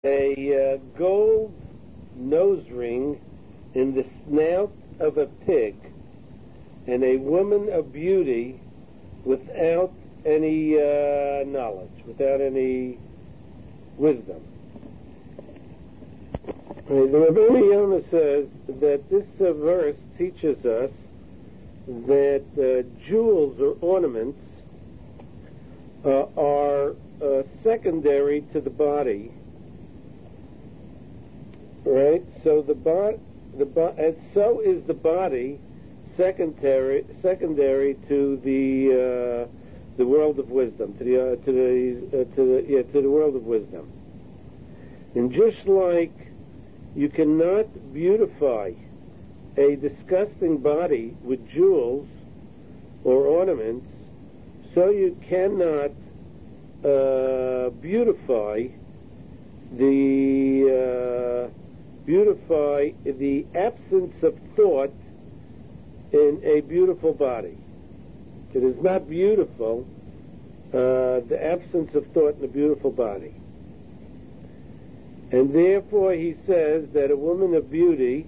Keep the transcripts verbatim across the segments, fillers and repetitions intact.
a uh, gold nose ring in the snout of a pig, and a woman of beauty without any uh, knowledge, without any wisdom. Right, the Rabbeinu Yonah says that this uh, verse teaches us that uh, jewels or ornaments uh, are uh, secondary to the body. Right, so the bo- the bo- and so is the body secondary secondary to the uh, the world of wisdom, to the uh, to the uh, to the yeah to the world of wisdom. And just like you cannot beautify a disgusting body with jewels or ornaments, so you cannot uh, beautify the uh, beautify the absence of thought in a beautiful body. It is not beautiful, uh, the absence of thought in a beautiful body. And therefore he says that a woman of beauty,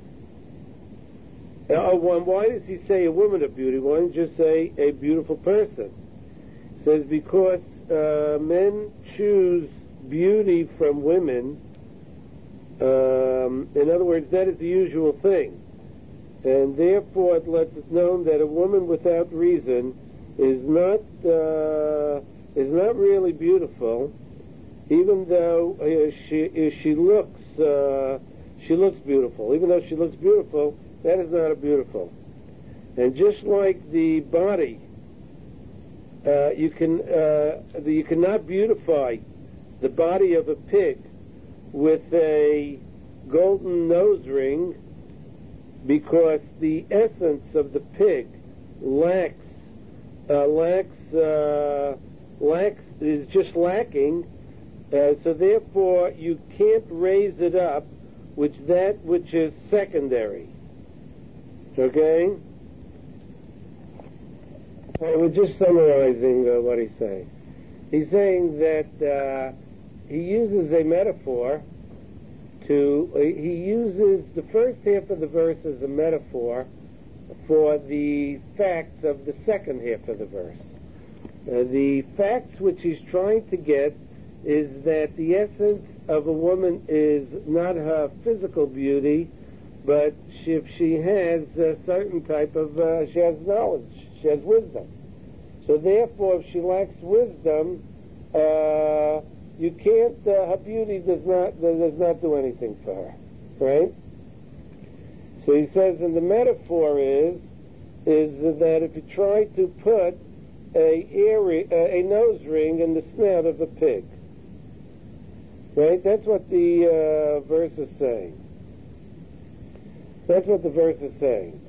uh, why does he say a woman of beauty? Why don't you just say a beautiful person? He says because uh, men choose beauty from women. Um, in other words, that is the usual thing. And therefore it lets it known that a woman without reason is not uh, is not really beautiful, even though uh, she she looks uh, she looks beautiful. Even though she looks beautiful, that is not a beautiful. And just like the body, uh, you can uh, you cannot beautify the body of a pig with a golden nose ring, because the essence of the pig lacks uh, lacks uh, lacks is just lacking. Uh, so therefore, you can't raise it up, which that which is secondary. Okay. Uh, we're just summarizing uh, what he's saying. He's saying that. Uh, He uses a metaphor to, uh, he uses the first half of the verse as a metaphor for the facts of the second half of the verse. Uh, the facts which he's trying to get is that the essence of a woman is not her physical beauty, but she, if she has a certain type of, uh, she has knowledge, she has wisdom. So therefore, if she lacks wisdom, uh, You can't, uh, her beauty does not, does not do anything for her, right? So he says, and the metaphor is, is that if you try to put a, earring, uh, a nose ring in the snout of a pig, right? That's what the uh, verse is saying. That's what the verse is saying.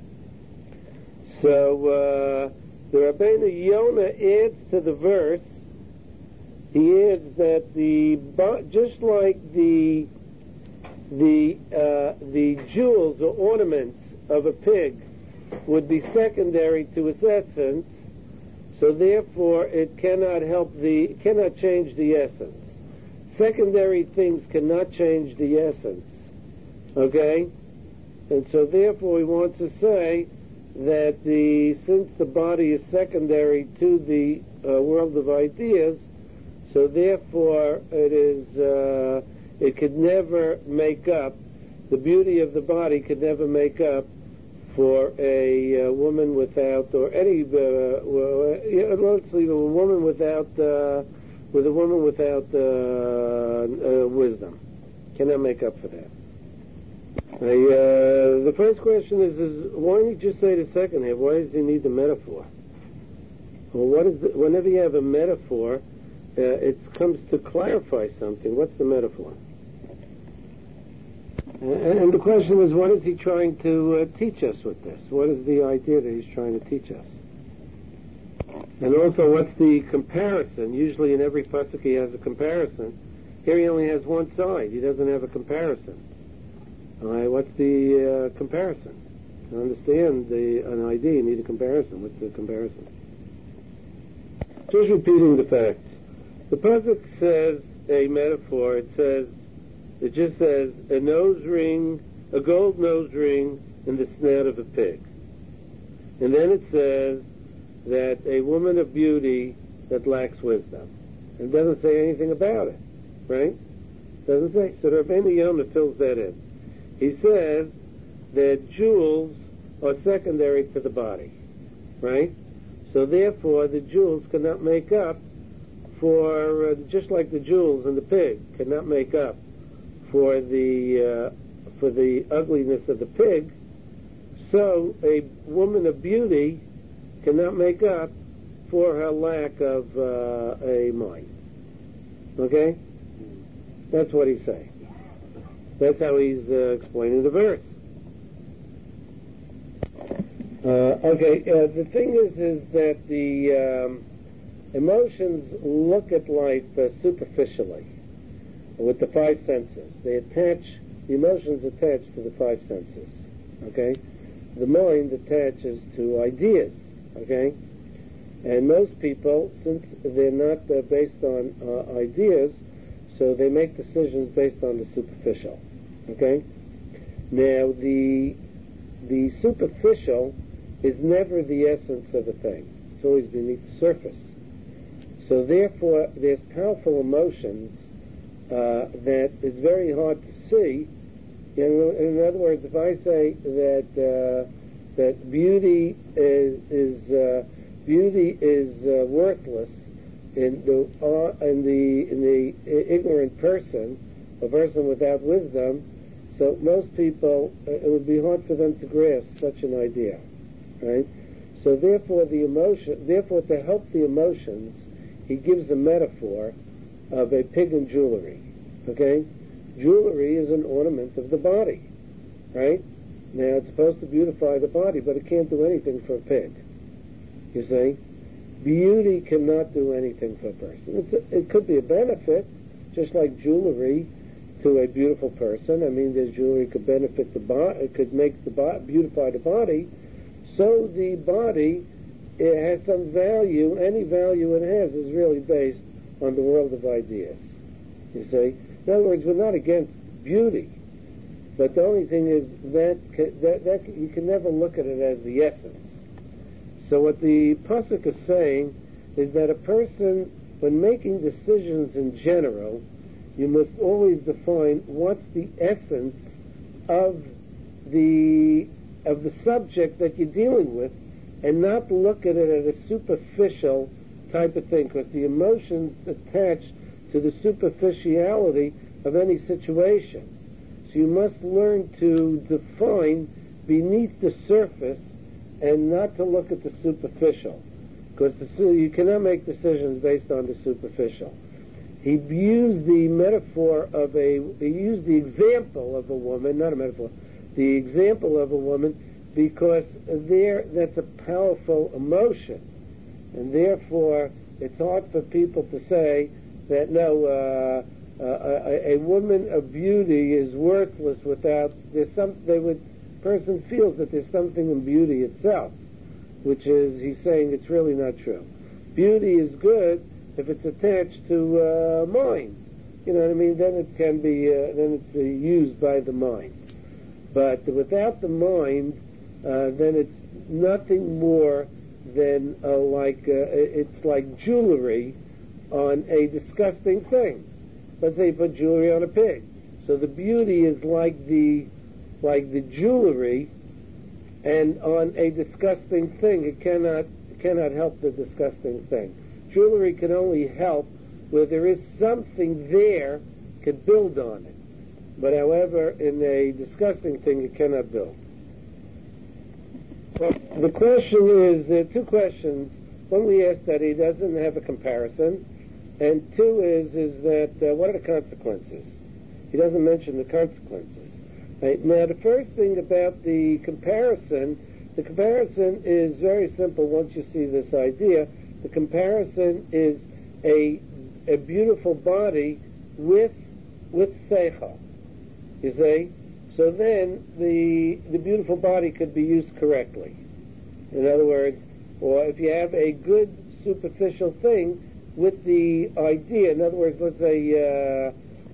So, uh, the Rabbeinu Yonah adds to the verse, he adds that the just like the the uh, the jewels or ornaments of a pig would be secondary to its essence, so therefore it cannot help the cannot change the essence. Secondary things cannot change the essence. Okay, and so therefore he wants to say that the since the body is secondary to the uh, world of ideas, so therefore, it is uh, it could never make up, the beauty of the body could never make up for a uh, woman without, or any, uh, well, yeah, let's leave a woman without, uh, with a woman without uh, uh, wisdom. Cannot make up for that. The, uh, the first question is, is, why don't you just say the second half? Why does he need the metaphor? Well, what is the, whenever you have a metaphor, Uh, it comes to clarify something. What's the metaphor? And, and the question is, what is he trying to uh, teach us with this? What is the idea that he's trying to teach us? And also, what's the comparison? Usually in every pasuk he has a comparison. Here he only has one side. He doesn't have a comparison. All right, what's the uh, comparison? To understand the, an idea, you need a comparison. What's the comparison? Just repeating the facts. The pasuk says a metaphor. It says, it just says, a nose ring, a gold nose ring in the snout of a pig. And then it says that a woman of beauty that lacks wisdom. It doesn't say anything about it, right? Doesn't say. So Rabbeinu Yonah fills that in. He says that jewels are secondary to the body, right? So therefore, the jewels cannot make up for, uh, just like the jewels in the pig cannot make up for the uh, for the ugliness of the pig. So a woman of beauty cannot make up for her lack of uh, a mind. Okay? That's what he's saying. That's how he's uh, explaining the verse. Uh, okay, uh, the thing is, is that the um, emotions look at life uh, superficially with the five senses. They attach, the emotions attach to the five senses. Okay? The mind attaches to ideas. Okay? And most people, since they're not uh, based on uh, ideas, so they make decisions based on the superficial. Okay? Now, the the superficial is never the essence of a thing. It's always beneath the surface. So therefore, there's powerful emotions uh, that it's very hard to see. In, in other words, if I say that uh, that beauty is, is uh, beauty is uh, worthless in the uh, in the in the ignorant person, a person without wisdom, so most people, uh, it would be hard for them to grasp such an idea, right? So therefore, the emotion, therefore, to help the emotions, he gives a metaphor of a pig in jewelry. Okay, jewelry is an ornament of the body, right? Now it's supposed to beautify the body, but it can't do anything for a pig. You see, beauty cannot do anything for a person. It's a, it could be a benefit, just like jewelry to a beautiful person. I mean, there's jewelry could benefit the body, it could make the body, beautify the body. So the body, it has some value. Any value it has is really based on the world of ideas. You see, in other words, we're not against beauty, but the only thing is that that, that you can never look at it as the essence. So what the pasuk is saying is that a person, when making decisions in general, you must always define what's the essence of the of the subject that you're dealing with, and not look at it as a superficial type of thing, because the emotions attach to the superficiality of any situation. So you must learn to define beneath the surface and not to look at the superficial, because you cannot make decisions based on the superficial. He used the metaphor of a, he used the example of a woman, not a metaphor, the example of a woman, because there, that's a powerful emotion, and therefore it's hard for people to say that no, uh, uh, a, a woman of beauty is worthless without, there's some, they would, person feels that there's something in beauty itself, which is, he's saying it's really not true. Beauty is good if it's attached to uh, mind. You know what I mean? Then it can be, uh, then it's uh, used by the mind. But without the mind, uh, then it's nothing more than uh, like, uh, it's like jewelry on a disgusting thing. Let's say you put jewelry on a pig. So the beauty is like the like the jewelry, and on a disgusting thing, it cannot it cannot help the disgusting thing. Jewelry can only help where there is something there, could build on it. But however, in a disgusting thing, it cannot build. Well, the question is, there are two questions. One we asked that he doesn't have a comparison, and two is, is that uh, what are the consequences? He doesn't mention the consequences. Right? Now, the first thing about the comparison, the comparison is very simple once you see this idea. The comparison is a a beautiful body with with seichel. You see? So then the the beautiful body could be used correctly. In other words, or if you have a good superficial thing, with the idea. In other words, let's say, uh,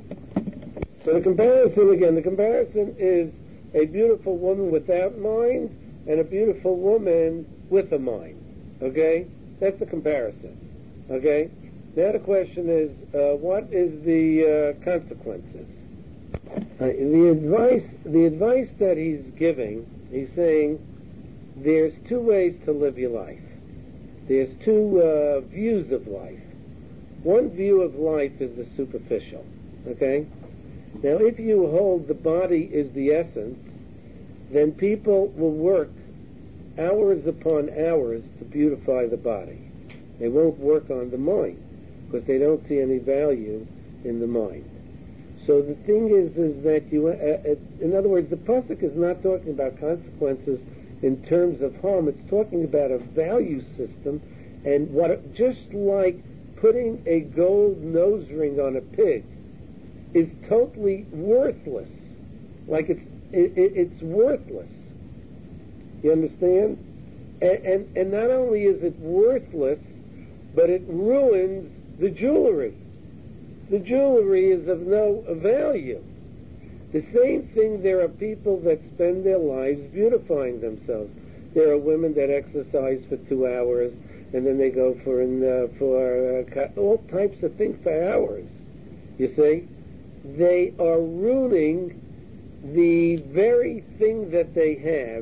so the comparison, again, the comparison is a beautiful woman without mind and a beautiful woman with a mind. Okay? That's the comparison. Okay? Now the question is, uh, what is the uh, consequences? Uh, the advice, the advice that he's giving, he's saying, there's two ways to live your life. There's two uh, views of life. One view of life is the superficial. Okay? Now, if you hold the body is the essence, then people will work hours upon hours to beautify the body. They won't work on the mind because they don't see any value in the mind. So the thing is, is that you, uh, uh, in other words, the pasuk is not talking about consequences in terms of harm. It's talking about a value system, and what, just like putting a gold nose ring on a pig is totally worthless. Like it's it, it's worthless. You understand? And, and and not only is it worthless, but it ruins the jewelry. The jewelry is of no value. The same thing, there are people that spend their lives beautifying themselves. There are women that exercise for two hours, and then they go for uh, for uh, all types of things for hours. You see? They are ruining the very thing that they have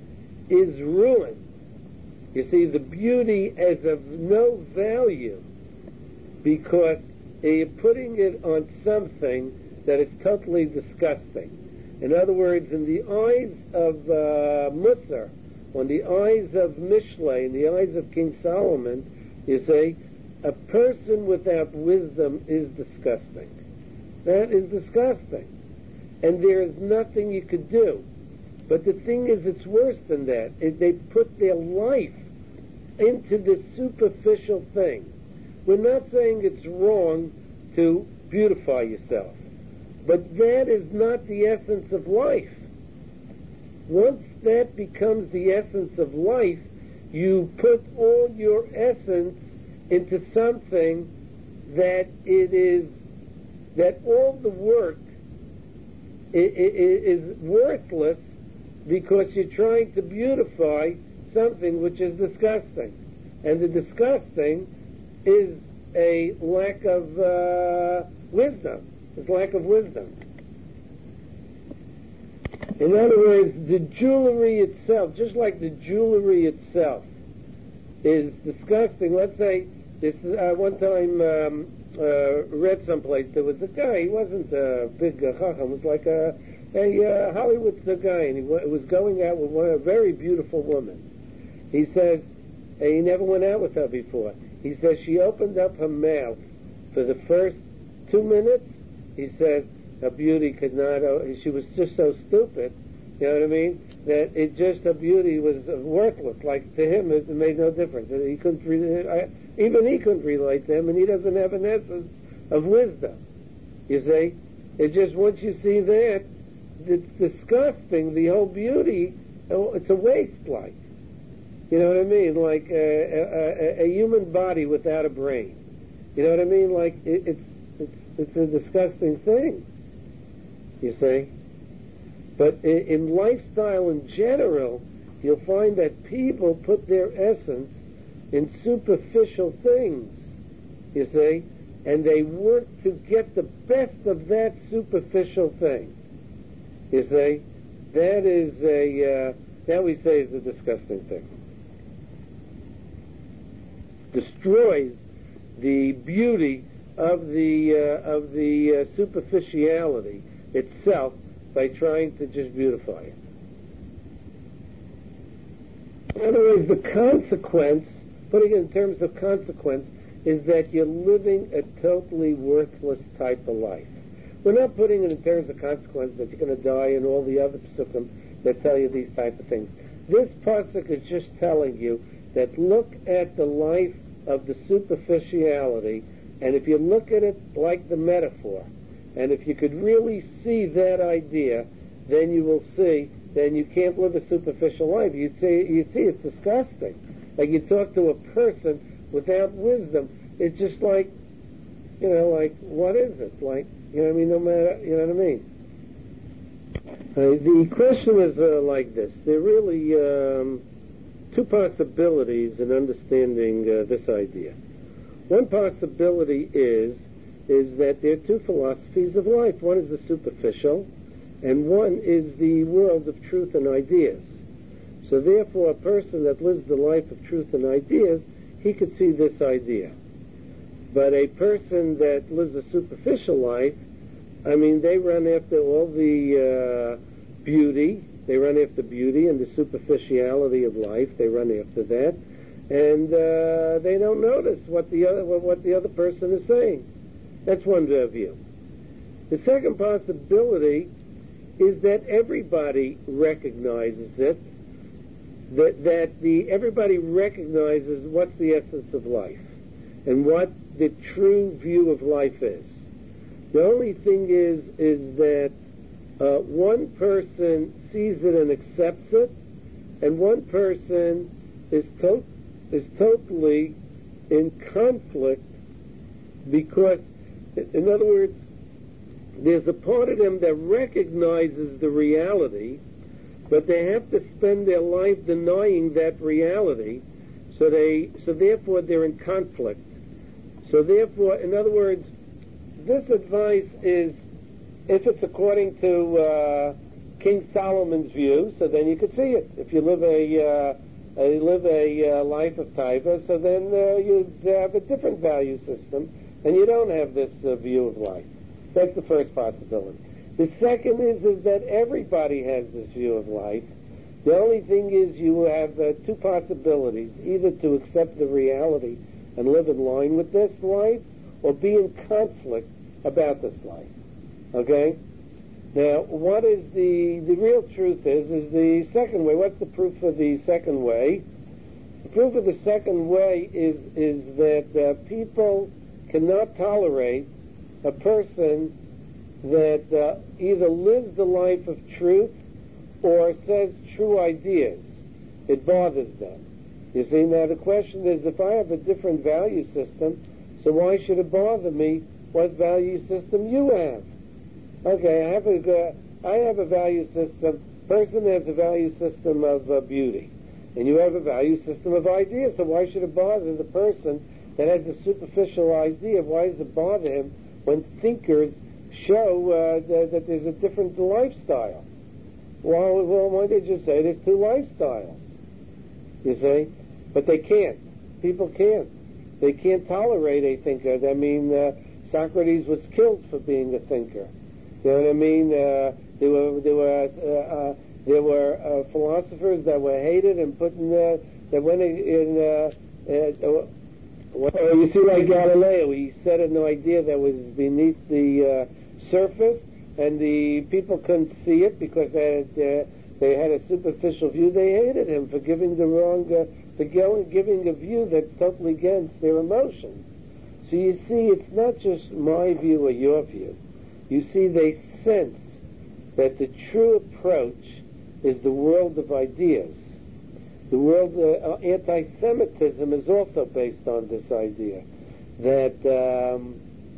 is ruined. You see, the beauty is of no value because you're putting it on something that is totally disgusting. In other words, in the eyes of uh, Musar, on the eyes of Mishlei, in the eyes of King Solomon, you say, a person without wisdom is disgusting. That is disgusting. And there is nothing you could do. But the thing is, it's worse than that. It, they put their life into this superficial thing. We're not saying it's wrong to beautify yourself. But that is not the essence of life. Once that becomes the essence of life, you put all your essence into something that it is, that all the work is worthless because you're trying to beautify something which is disgusting. And the disgusting is a lack of uh, wisdom. It's lack of wisdom. In other words, the jewelry itself, just like the jewelry itself is disgusting. Let's say, this uh, one time um, uh, read someplace, there was a guy, he wasn't a big uh, chacham, was like a, a uh, Hollywood guy, and he w- was going out with one, a very beautiful woman. He says, uh, he never went out with her before. He says she opened up her mouth for the first two minutes. He says her beauty could not, uh, she was just so stupid, you know what I mean, that it just, her beauty was uh, worthless. Like, to him, it made no difference. He couldn't, re- I, even he couldn't relate to him, and he doesn't have an essence of wisdom. You see? It just, once you see that, it's disgusting, the whole beauty, it's a waste, like. You know what I mean? Like a, a, a human body without a brain. You know what I mean? Like, it, it's, it's, it's a disgusting thing. You see? But in, in lifestyle in general, you'll find that people put their essence in superficial things, you see, and they work to get the best of that superficial thing. You see? That is a, uh, that we say is a disgusting thing. Destroys the beauty of the, uh, of the uh, superficiality itself by trying to just beautify it. In other words, the consequence, putting it in terms of consequence, is that you're living a totally worthless type of life. We're not putting it in terms of consequence that you're going to die and all the other psukim that tell you these type of things. This pasuk is just telling you that look at the life of the superficiality, and if you look at it like the metaphor, and if you could really see that idea, then you will see, then you can't live a superficial life. You see, you see it's disgusting. Like you talk to a person without wisdom, it's just like, you know, like, what is it? Like, you know what I mean? No matter, you know what I mean? Uh, the question is uh, like this. There are really um, two possibilities in understanding uh, this idea. One possibility is is that there are two philosophies of life. One is the superficial, and one is the world of truth and ideas. So therefore, a person that lives the life of truth and ideas, he could see this idea. But a person that lives a superficial life, I mean, they run after all the uh, beauty. They run after beauty and the superficiality of life. They run after that, and uh, they don't notice what the other what the other person is saying. That's one view. The second possibility is that everybody recognizes it. That that the everybody recognizes what's the essence of life and what the true view of life is. The only thing is is that uh, one person sees it and accepts it, and one person is to- is totally in conflict because, in other words, there's a part of them that recognizes the reality, but they have to spend their life denying that reality, so they so therefore they're in conflict. So therefore, in other words, this advice is, if it's according to uh, King Solomon's view, so then you could see it. If you live a uh, a live a uh, life of taiva, so then uh, you'd have a different value system, and you don't have this uh, view of life. That's the first possibility. The second is is that everybody has this view of life. The only thing is you have uh, two possibilities: either to accept the reality and live in line with this life, or be in conflict about this life. Okay? Now, what is the, the real truth is, is the second way. What's the proof of the second way? The proof of the second way is, is that uh, people cannot tolerate a person that uh, either lives the life of truth or says true ideas. It bothers them. You see, now the question is, if I have a different value system, so why should it bother me what value system you have? Okay, I have a, uh, I have a value system. Person has a value system of uh, beauty, and you have a value system of ideas. So why should it bother the person that has a superficial idea? Why does it bother him when thinkers show uh, that, that there's a different lifestyle? Well, well, why did you say there's two lifestyles? You see, but they can't. People can't. They can't tolerate a thinker. I mean, uh, Socrates was killed for being a thinker. You know what I mean? Uh, there were there were uh, uh, there were uh, philosophers that were hated and put in uh, that went in. in uh, uh, well, you see, like Galileo, he said an idea that was beneath the uh, surface, and the people couldn't see it because they had, uh, they had a superficial view. They hated him for giving the wrong, uh, for giving a view that's totally against their emotions. So you see, it's not just my view or your view. You see, they sense that the true approach is the world of ideas. The world, uh, anti-Semitism is also based on this idea that um,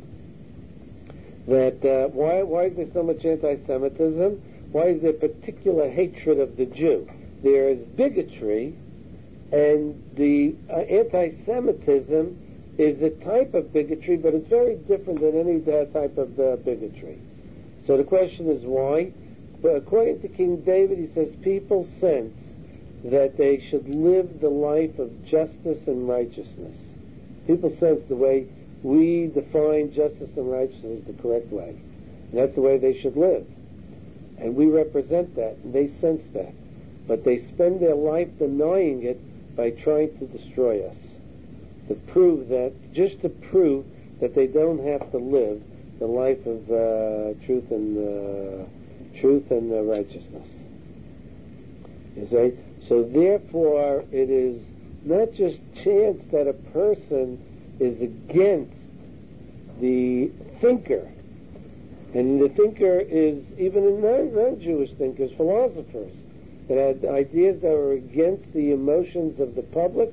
that uh, why why is there so much anti-Semitism? Why is there particular hatred of the Jew? There is bigotry, and the uh, anti-Semitism is a type of bigotry, but it's very different than any uh, type of uh, bigotry. So the question is why? But according to King David, he says people sense that they should live the life of justice and righteousness. People sense the way we define justice and righteousness is the correct way. And that's the way they should live. And we represent that, and they sense that. But they spend their life denying it by trying to destroy us. To prove that, just to prove that they don't have to live the life of uh, truth and uh, truth and uh, righteousness. You see? So therefore, it is not just chance that a person is against the thinker, and the thinker is even in non- non-Jewish thinkers, philosophers, that had ideas that were against the emotions of the public,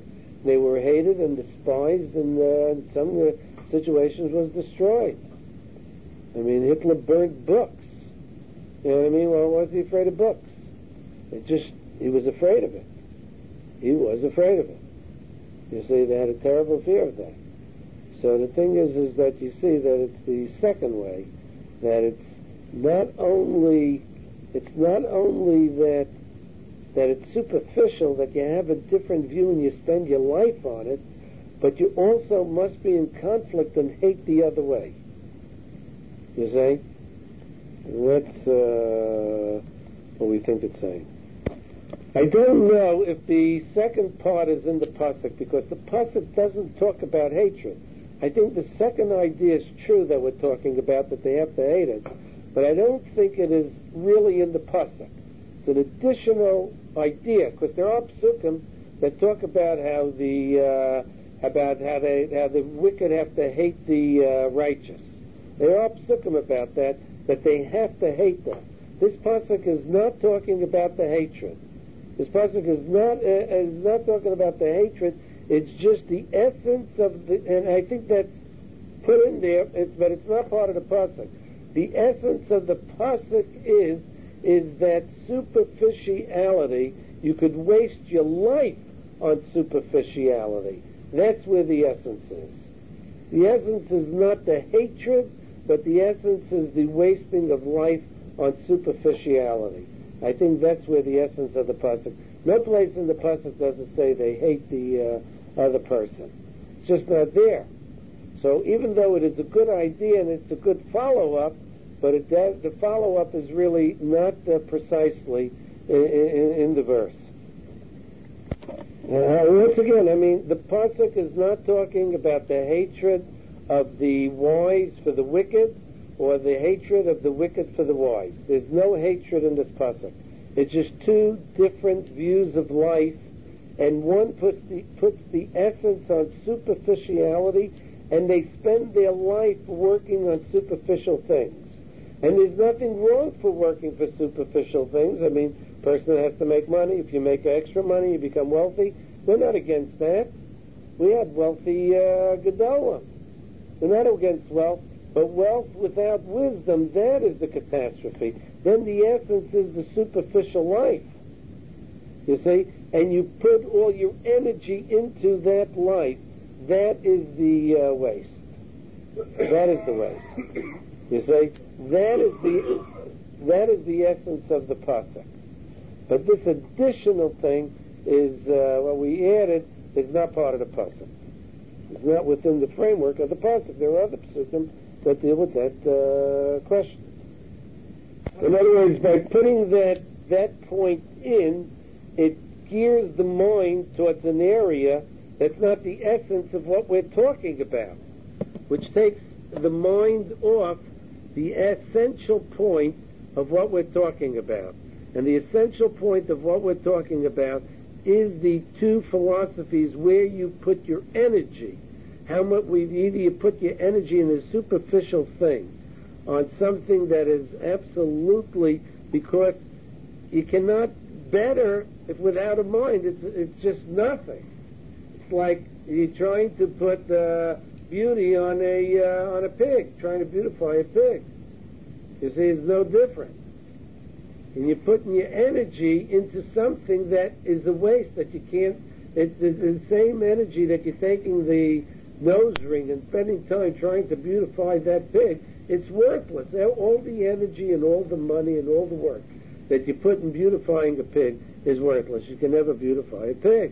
They were hated and despised, and uh, in some uh, situations was destroyed. I mean, Hitler burnt books. You know what I mean? Well, why was he afraid of books? It just, he was afraid of it. He was afraid of it. You see, they had a terrible fear of that. So the thing is, is that you see that it's the second way, that it's not only, it's not only that that it's superficial, that you have a different view and you spend your life on it, but you also must be in conflict and hate the other way. You see? That's uh, what we think it's saying. I don't know if the second part is in the pasuk, because the pasuk doesn't talk about hatred. I think the second idea is true that we're talking about, that they have to hate it, but I don't think it is really in the pasuk. It's an additional idea, because there are psukim that talk about how the uh, about how they how the wicked have to hate the uh, righteous. There are psukim about that, that they have to hate them. This pasuk is not talking about the hatred. This pasuk is not uh, is not talking about the hatred. It's just the essence of the, and I think that's put in there, it's, but it's not part of the pasuk. The essence of the pasuk is is that superficiality. You could waste your life on superficiality. That's where the essence is. The essence is not the hatred, but the essence is the wasting of life on superficiality. I think that's where the essence of the pasuk. No place in the pasuk does it say they hate the uh, other person. It's just not there. So even though it is a good idea and it's a good follow-up, but it does, the follow-up is really not uh, precisely in, in, in the verse. Uh, once again, I mean, the pasuk is not talking about the hatred of the wise for the wicked, or the hatred of the wicked for the wise. There's no hatred in this pasuk. It's just two different views of life, and one puts the, puts the essence on superficiality, and they spend their life working on superficial things. And there's nothing wrong for working for superficial things. I mean, a person has to make money. If you make extra money, you become wealthy. We're not against that. We have wealthy uh, Gedolim. We're not against wealth. But wealth without wisdom, that is the catastrophe. Then the essence is the superficial life. You see? And you put all your energy into that life. That is the uh, waste. That is the waste. You see? That is the that is the essence of the pasuk. But this additional thing is uh, what we added is not part of the pasuk. It's not within the framework of the pasuk. There are other pasukim that deal with that uh, question. In other words, by putting that that point in, it gears the mind towards an area that's not the essence of what we're talking about, which takes the mind off the essential point of what we're talking about. And the essential point of what we're talking about is the two philosophies where you put your energy. How much we either you put your energy in a superficial thing, on something that is absolutely, because you cannot better if without a mind. It's it's just nothing. It's like you're trying to put uh, beauty on a uh, on a pig, trying to beautify a pig. You see, it's no different. And you're putting your energy into something that is a waste, that you can't. It's the same energy that you're taking the nose ring and spending time trying to beautify that pig. It's worthless. All the energy and all the money and all the work that you put in beautifying a pig is worthless. You can never beautify a pig.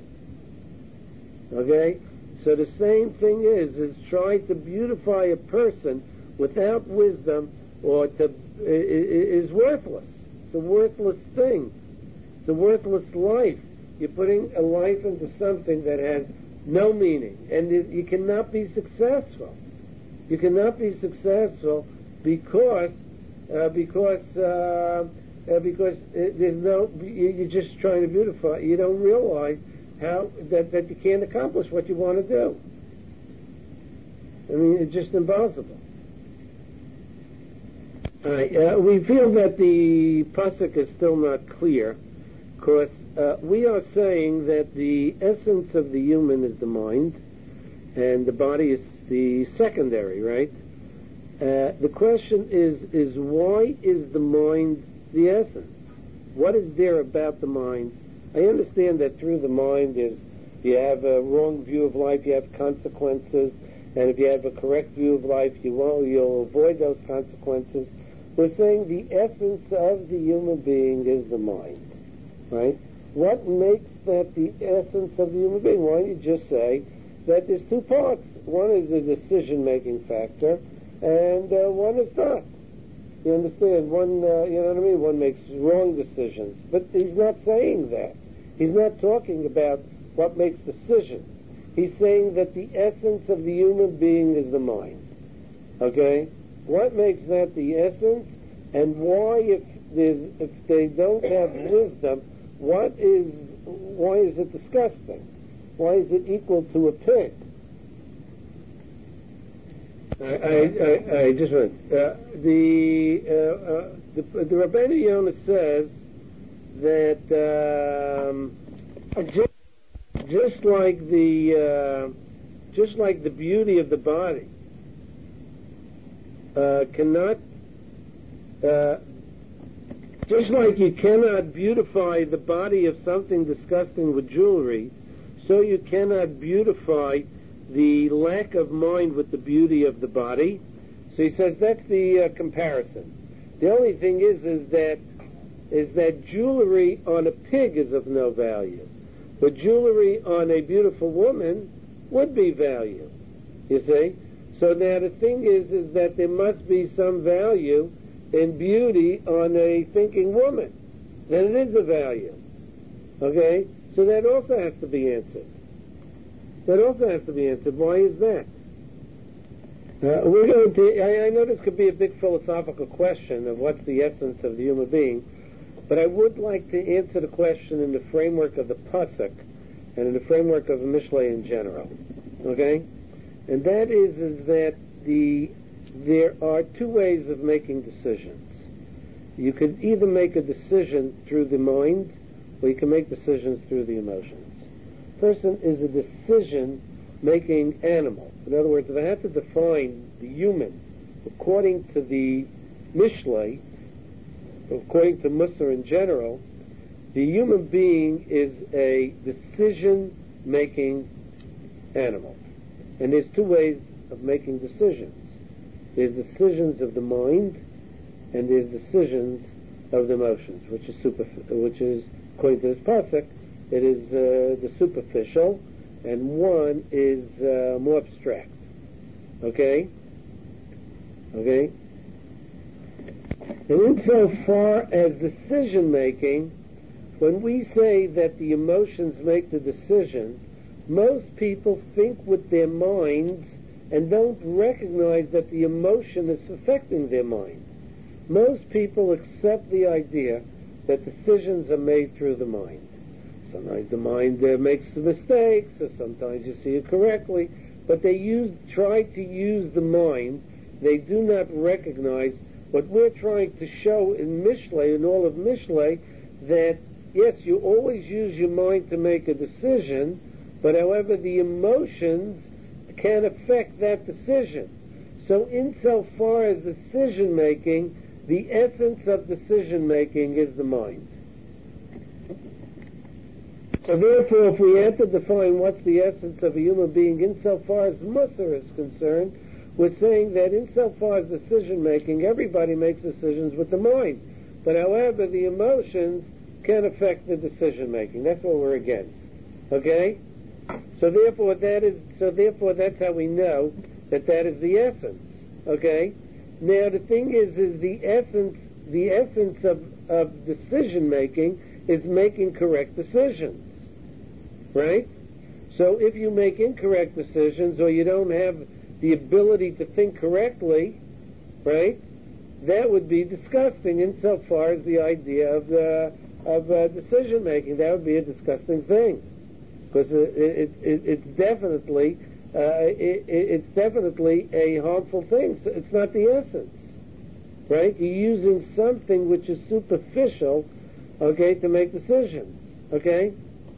Okay? So the same thing is, is trying to beautify a person without wisdom or to is worthless. It's a worthless thing. It's a worthless life. You're putting a life into something that has no meaning, and you cannot be successful. You cannot be successful because uh, because uh, uh, because there's no. You're just trying to beautify. You don't realize how that, that you can't accomplish what you want to do. I mean, it's just impossible. All right, uh, we feel that the pasuk is still not clear, because uh, we are saying that the essence of the human is the mind, and the body is the secondary, right? Uh, the question is, is why is the mind the essence? What is there about the mind? I understand that through the mind is, you have a wrong view of life, you have consequences, and if you have a correct view of life, you won't, you'll avoid those consequences. We're saying the essence of the human being is the mind, right? What makes that the essence of the human being? Why don't you just say that there's two parts? One is a decision-making factor, and uh, one is not. You understand? One, uh, you know what I mean? One makes wrong decisions. But he's not saying that. He's not talking about what makes decisions. He's saying that the essence of the human being is the mind. Okay? What makes that the essence? And why, if there's, if they don't have wisdom, what is, why is it disgusting? Why is it equal to a pig? I, I, I, I just want uh, the, uh, uh, the the Rabbeinu Yonah says that um, just, just like the uh, just like the beauty of the body uh, cannot uh, just like you cannot beautify the body of something disgusting with jewelry, so you cannot beautify the lack of mind with the beauty of the body. So he says that's the uh, comparison. The only thing is, is that is that jewelry on a pig is of no value, but jewelry on a beautiful woman would be value. You see. So now the thing is, is that there must be some value in beauty on a thinking woman. Then it is a value. Okay. So that also has to be answered. That also has to be answered. Why is that? Uh, we're going to. I, I know this could be a big philosophical question of what's the essence of the human being, but I would like to answer the question in the framework of the pasuk and in the framework of the Mishlei in general. Okay, and that is is that the there are two ways of making decisions. You could either make a decision through the mind, or you can make decisions through the emotions. Person is a decision-making animal. In other words, if I had to define the human according to the Mishlei, according to Musar in general, the human being is a decision-making animal. And there's two ways of making decisions. There's decisions of the mind, and there's decisions of the emotions, which is super, which is, according to this pasuk, it is uh, the superficial, and one is uh, more abstract. Okay? Okay? And insofar as decision-making, when we say that the emotions make the decision, most people think with their minds and don't recognize that the emotion is affecting their mind. Most people accept the idea that decisions are made through the mind. Sometimes the mind uh, makes the mistakes, or sometimes you see it correctly, but they use, try to use the mind. They do not recognize what we're trying to show in Mishlei, in all of Mishlei, that yes, you always use your mind to make a decision, but however the emotions can affect that decision. So insofar as decision making, the essence of decision making is the mind. So therefore, if we had to define what's the essence of a human being insofar as Musar is concerned, we're saying that insofar as decision-making, everybody makes decisions with the mind. But however, the emotions can affect the decision-making. That's what we're against. Okay? So therefore, that is, so therefore, that's how we know that that is the essence. Okay? Now, the thing is, is the essence, the essence of, of decision-making is making correct decisions. Right? So if you make incorrect decisions, or you don't have the ability to think correctly, right, that would be disgusting insofar as the idea of uh, of uh, decision making. That would be a disgusting thing, because it, it, it, it's definitely uh, it, it's definitely a harmful thing. So it's not the essence, right? You're using something which is superficial, okay, to make decisions. Okay?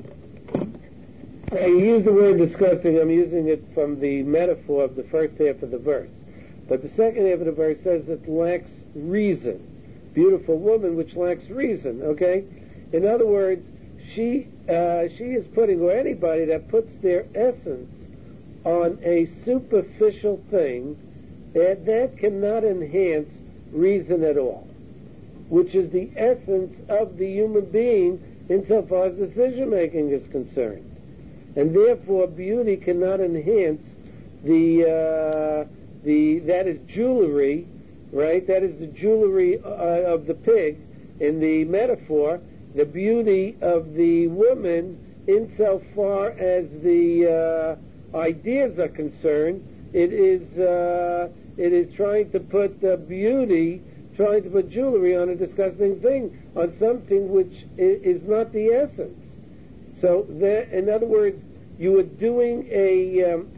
I use the word disgusting. I'm using it from the metaphor of the first half of the verse. But the second half of the verse says it lacks reason. Beautiful woman which lacks reason, okay? In other words, she uh, she is putting, or anybody that puts their essence on a superficial thing, uh, that cannot enhance reason at all, which is the essence of the human being insofar as decision-making is concerned. And therefore, beauty cannot enhance the, uh, the that is jewelry, right? That is the jewelry uh, of the pig in the metaphor. The beauty of the woman, insofar as the uh, ideas are concerned, it is uh, it is trying to put uh, beauty, trying to put jewelry on a disgusting thing, on something which is not the essence. So, there, in other words, you are doing a. Um,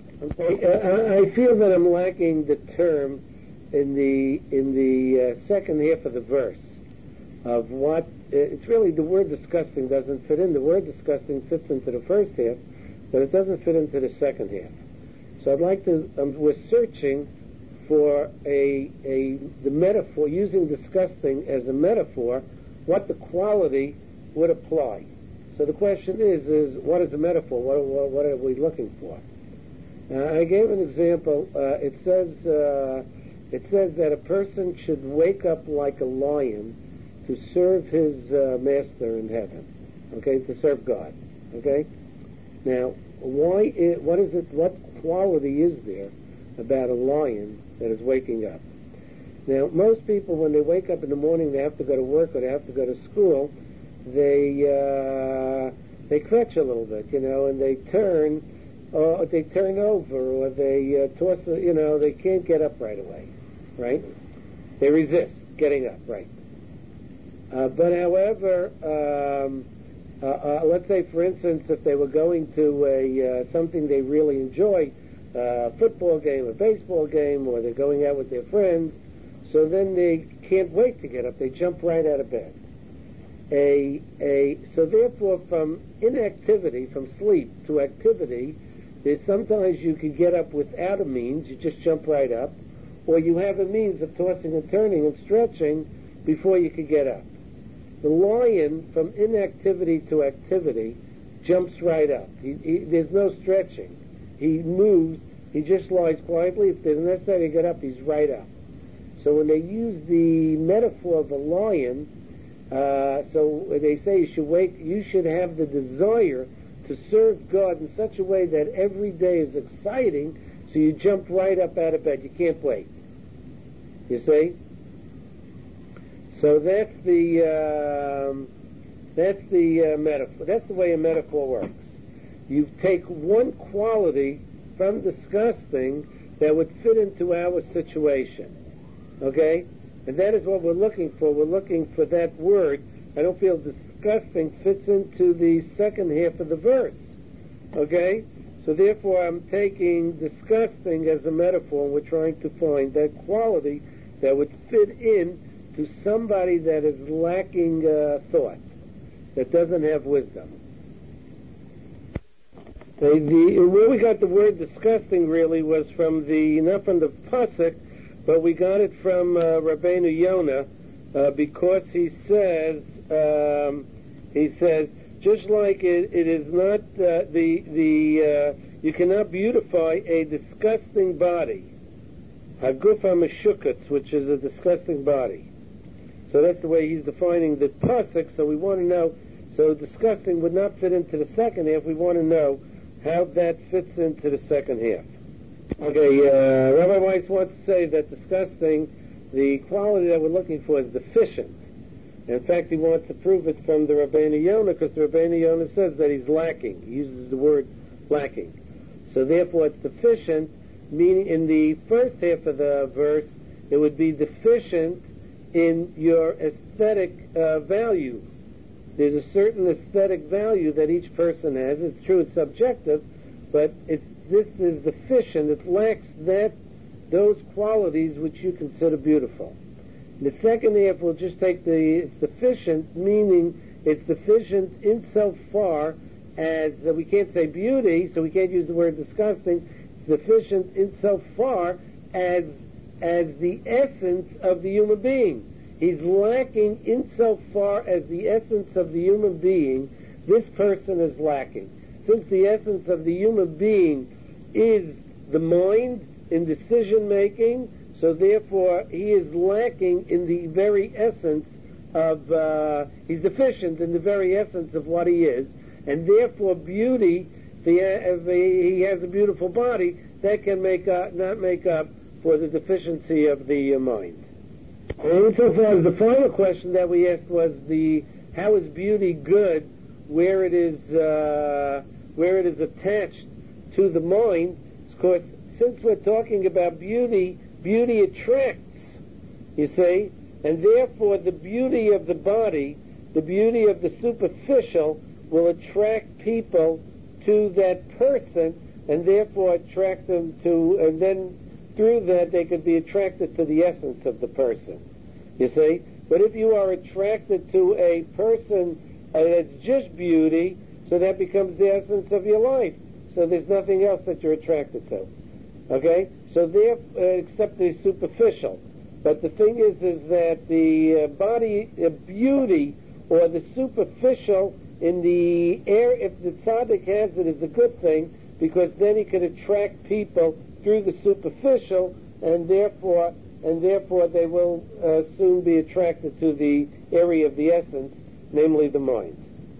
I, I feel that I'm lacking the term in the in the uh, second half of the verse of what. It's really the word disgusting doesn't fit in. The word disgusting fits into the first half, but it doesn't fit into the second half. So I'd like to. Um, we're searching for a a the metaphor, using disgusting as a metaphor, what the quality would apply. So the question is, is what is the metaphor? What, what, what are we looking for? Uh, I gave an example. Uh, it says uh, it says that a person should wake up like a lion to serve his uh, master in heaven. Okay, to serve God. Okay. Now, why? Is, what is it? What quality is there about a lion that is waking up? Now, most people, when they wake up in the morning, they have to go to work or they have to go to school. They uh, they clutch a little bit, you know, and they turn, or they turn over, or they uh, toss, you know, they can't get up right away, right? They resist getting up, right? Uh, but however, um, uh, uh, let's say, for instance, if they were going to a uh, something they really enjoy, a football game, a baseball game, or they're going out with their friends, so then they can't wait to get up. They jump right out of bed. A, a, so therefore, from inactivity, from sleep to activity, there's sometimes you can get up without a means, you just jump right up, or you have a means of tossing and turning and stretching before you can get up. The lion, from inactivity to activity, jumps right up. He, he, there's no stretching. He moves, he just lies quietly. If there's necessary to get up, he's right up. So when they use the metaphor of a lion, Uh, so they say you should wake, you should have the desire to serve God in such a way that every day is exciting, so you jump right up out of bed. You can't wait. You see? So that's the um, that's the uh, metaphor. That's the way a metaphor works. You take one quality from disgusting that would fit into our situation. Okay? And that is what we're looking for. We're looking for that word. I don't feel disgusting fits into the second half of the verse. Okay? So therefore I'm taking disgusting as a metaphor, and we're trying to find that quality that would fit in to somebody that is lacking uh, thought, that doesn't have wisdom. The, the, where we got the word disgusting really was from the, not from the pasuk, but we got it from uh, Rabbeinu Yonah, uh, because he says, um, he says, just like it, it is not uh, the the uh, you cannot beautify a disgusting body, haguf hameshukatz, which is a disgusting body. So that's the way he's defining the pasuk. So we want to know. So disgusting would not fit into the second half. We want to know how that fits into the second half. Okay, uh, Rabbi Weiss wants to say that disgusting, the quality that we're looking for is deficient. In fact, he wants to prove it from the Rabbeinu Yonah, because the Rabbeinu Yonah says that he's lacking. He uses the word lacking. So therefore it's deficient, meaning in the first half of the verse, it would be deficient in your aesthetic uh, value. There's a certain aesthetic value that each person has. It's true, it's subjective, but it's this is deficient. It lacks that those qualities which you consider beautiful. In the second half, we'll just take the it's deficient, meaning it's deficient insofar as uh, we can't say beauty, so we can't use the word disgusting. It's deficient insofar as as the essence of the human being. He's lacking insofar as the essence of the human being, this person is lacking. Since the essence of the human being is the mind in decision making, so therefore he is lacking in the very essence of, uh, he's deficient in the very essence of what he is, and therefore beauty, if he has a beautiful body, that can make up, not make up for the deficiency of the uh, mind. And insofar as the final question that we asked was the how is beauty good where it is uh, where it is attached to the mind? Of course, since we're talking about beauty, beauty attracts, you see, and therefore the beauty of the body, the beauty of the superficial, will attract people to that person, and therefore attract them to, and then through that they could be attracted to the essence of the person, you see. But if you are attracted to a person uh, that's just beauty, so that becomes the essence of your life. So there's nothing else that you're attracted to. Okay? So there, uh, except the superficial. But the thing is, is that the uh, body uh, beauty or the superficial in the air, if the tzaddik has it, is a good thing, because then he could attract people through the superficial, and therefore, and therefore they will uh, soon be attracted to the area of the essence, namely the mind.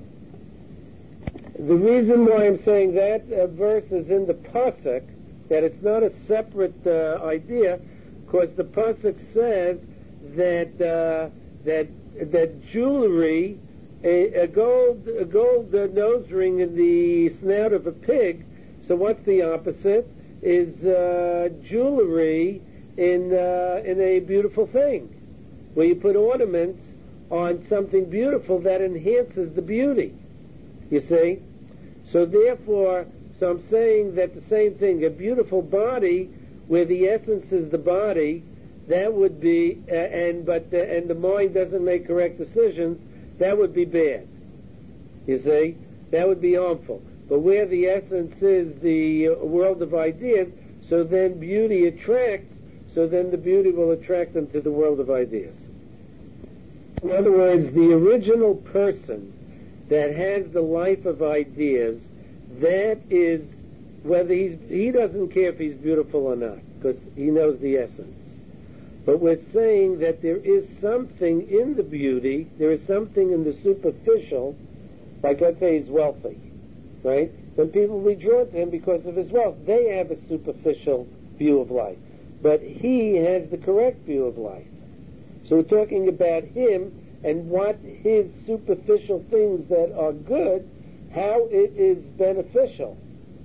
The reason why I'm saying that uh, verse is in the pasuk, that it's not a separate uh, idea, because the pasuk says that uh, that that jewelry, a, a gold a gold uh, nose ring in the snout of a pig. So what's the opposite? Is uh, jewelry in uh, in a beautiful thing, where you put ornaments on something beautiful that enhances the beauty. You see? So therefore, so I'm saying that the same thing, a beautiful body where the essence is the body, that would be, uh, and but the, and the mind doesn't make correct decisions, that would be bad. You see? That would be harmful. But where the essence is the world of ideas, so then beauty attracts, so then the beauty will attract them to the world of ideas. In other words, the original person that has the life of ideas, that is, whether he's, he doesn't care if he's beautiful or not, because he knows the essence. But we're saying that there is something in the beauty, there is something in the superficial, like let's say he's wealthy. Right? Then people will be drawn to him because of his wealth. They have a superficial view of life. But he has the correct view of life. So we're talking about him and what his superficial things that are good, how it is beneficial.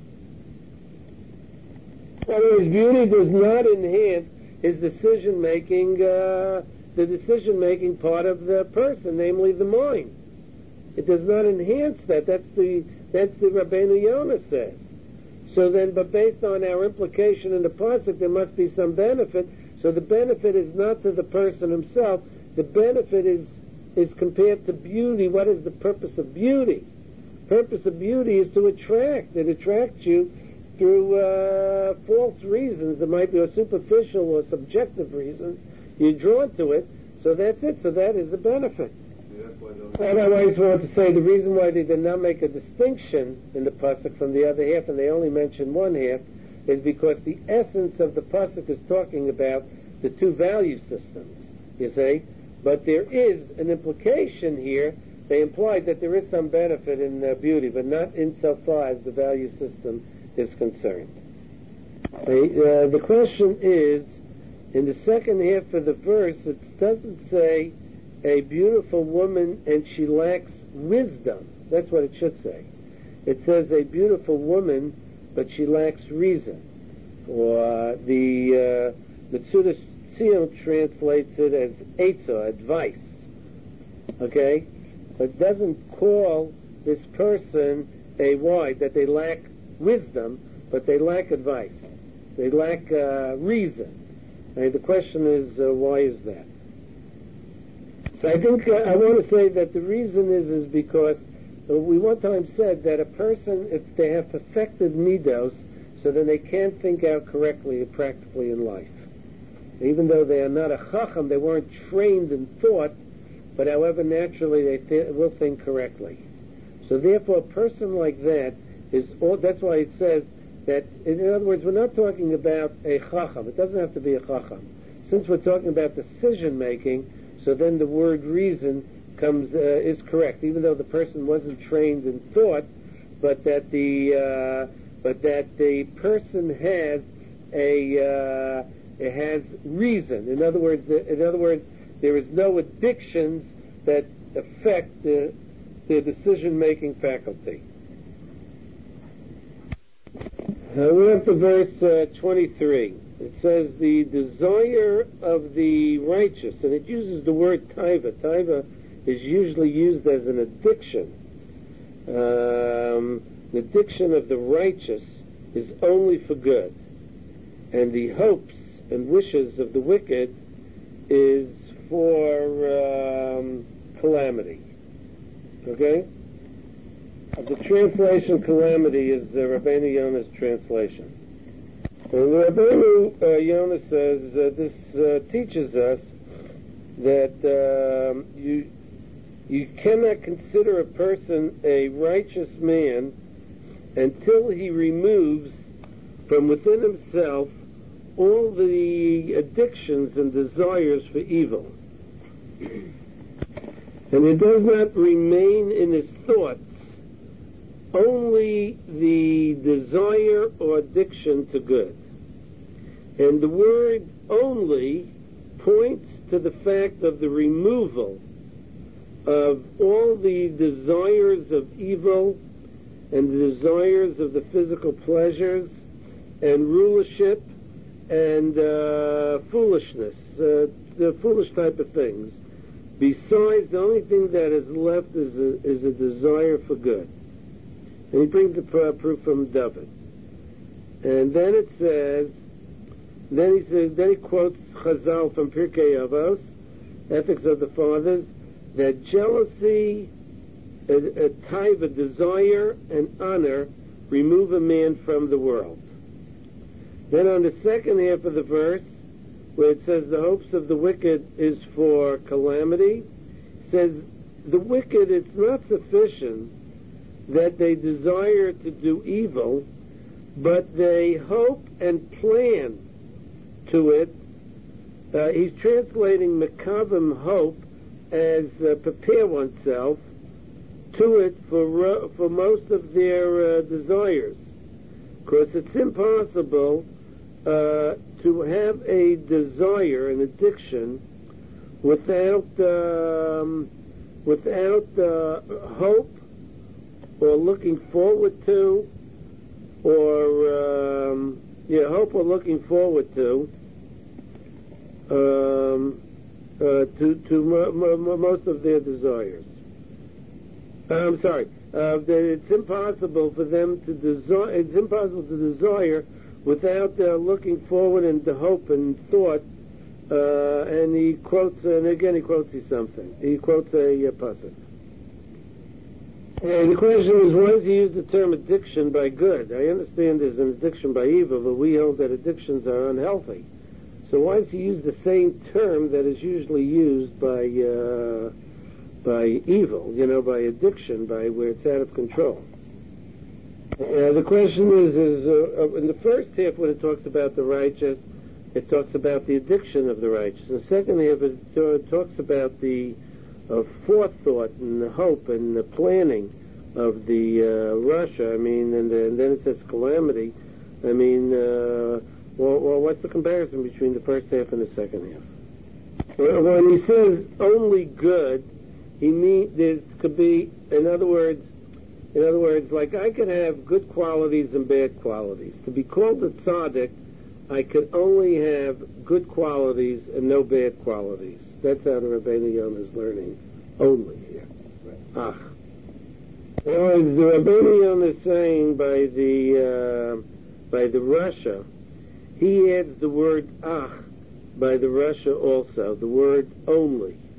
In other words, beauty does not enhance his decision-making, uh, the decision-making part of the person, namely the mind. It does not enhance that. That's the That's the Rabbeinu Yonah says. So then, but based on our implication in the pasuk, there must be some benefit. So the benefit is not to the person himself. The benefit is is compared to beauty. What is the purpose of beauty? Purpose of beauty is to attract. It attracts you through uh, false reasons. There might be a superficial or subjective reasons. You're drawn to it. So that's it. So that is the benefit. And I always want to say the reason why they did not make a distinction in the pasuk from the other half, and they only mention one half, is because the essence of the pasuk is talking about the two value systems, you see. But there is an implication here. They implied that there is some benefit in uh, beauty, but not insofar as the value system is concerned. The, uh, the question is, in the second half of the verse, it doesn't say a beautiful woman and she lacks wisdom. That's what it should say. It says a beautiful woman, but she lacks reason. Or uh, the uh, Metzudas Tzion translates it as Eitzah, advice. Okay? But it doesn't call this person a wise, that they lack wisdom, but they lack advice. They lack uh, reason. And the question is, uh, why is that? So I think uh, I want to say that the reason is is because uh, we one time said that a person, if they have perfected midos, so then they can't think out correctly and practically in life. Even though they are not a chacham, they weren't trained in thought, but however naturally they th- will think correctly. So therefore, a person like that is all. That's why it says that. In other words, we're not talking about a chacham. It doesn't have to be a chacham. Since we're talking about decision making, so then the word reason comes uh, is correct, even though the person wasn't trained in thought, but that the uh, but that the person has a uh, it has reason. In other words, in other words, there is no addictions that affect the the decision making faculty. Uh, we're up to verse uh, twenty-three. It says, the desire of the righteous, and it uses the word taiva. Taiva is usually used as an addiction. Um, the addiction of the righteous is only for good. And the hopes and wishes of the wicked is for um, calamity. Okay? The translation calamity is uh, Rabbeinu Yonah's translation. And Rabbeinu uh, Yonah says uh, this uh, teaches us that um, you you cannot consider a person a righteous man until he removes from within himself all the addictions and desires for evil. And it does not remain in his thoughts only the desire or addiction to good. And the word only points to the fact of the removal of all the desires of evil and the desires of the physical pleasures and rulership and uh, foolishness, uh, the foolish type of things. Besides, the only thing that is left is a, is a desire for good. And he brings the proof from David. And then it says, then he says, then he quotes Chazal from Pirkei Avos, Ethics of the Fathers, that jealousy, a, a taiva, desire, and honor remove a man from the world. Then on the second half of the verse, where it says the hopes of the wicked is for calamity, it says the wicked, it's not sufficient that they desire to do evil, but they hope and plan to it. Uh, he's translating Mekavim, hope, as uh, prepare oneself to it for for most of their uh, desires. Because it's impossible uh, to have a desire, an addiction, without um, without uh, hope or looking forward to, or um, yeah, hope or looking forward to, um, uh, to to m- m- most of their desires. Uh, I'm sorry. Uh, that it's impossible for them to desire. It's impossible to desire without uh, looking forward and to hope and thought. Uh, and he quotes, and again he quotes you something. He quotes a, a pasuk. And the question is, why does he use the term addiction by good? I understand there's an addiction by evil, but we hold that addictions are unhealthy. So why does he use the same term that is usually used by uh, by evil, you know, by addiction, by where it's out of control? Uh, the question is, is uh, in the first half when it talks about the righteous, it talks about the addiction of the righteous. In the second half it uh, talks about the of forethought and the hope and the planning of the uh, Russia. I mean, and, and then it says calamity. I mean, uh, well, well, what's the comparison between the first half and the second half? Well, when he says only good, he means there could be, in other words, in other words, like I could have good qualities and bad qualities. To be called a tzaddik, I could only have good qualities and no bad qualities. That's how the Rabbeinu Yonah is learning only here. Ach. In other words, the Rabbeinu Yonah is saying by the uh, by the Russia, he adds the word ach by the Russia also, the word only.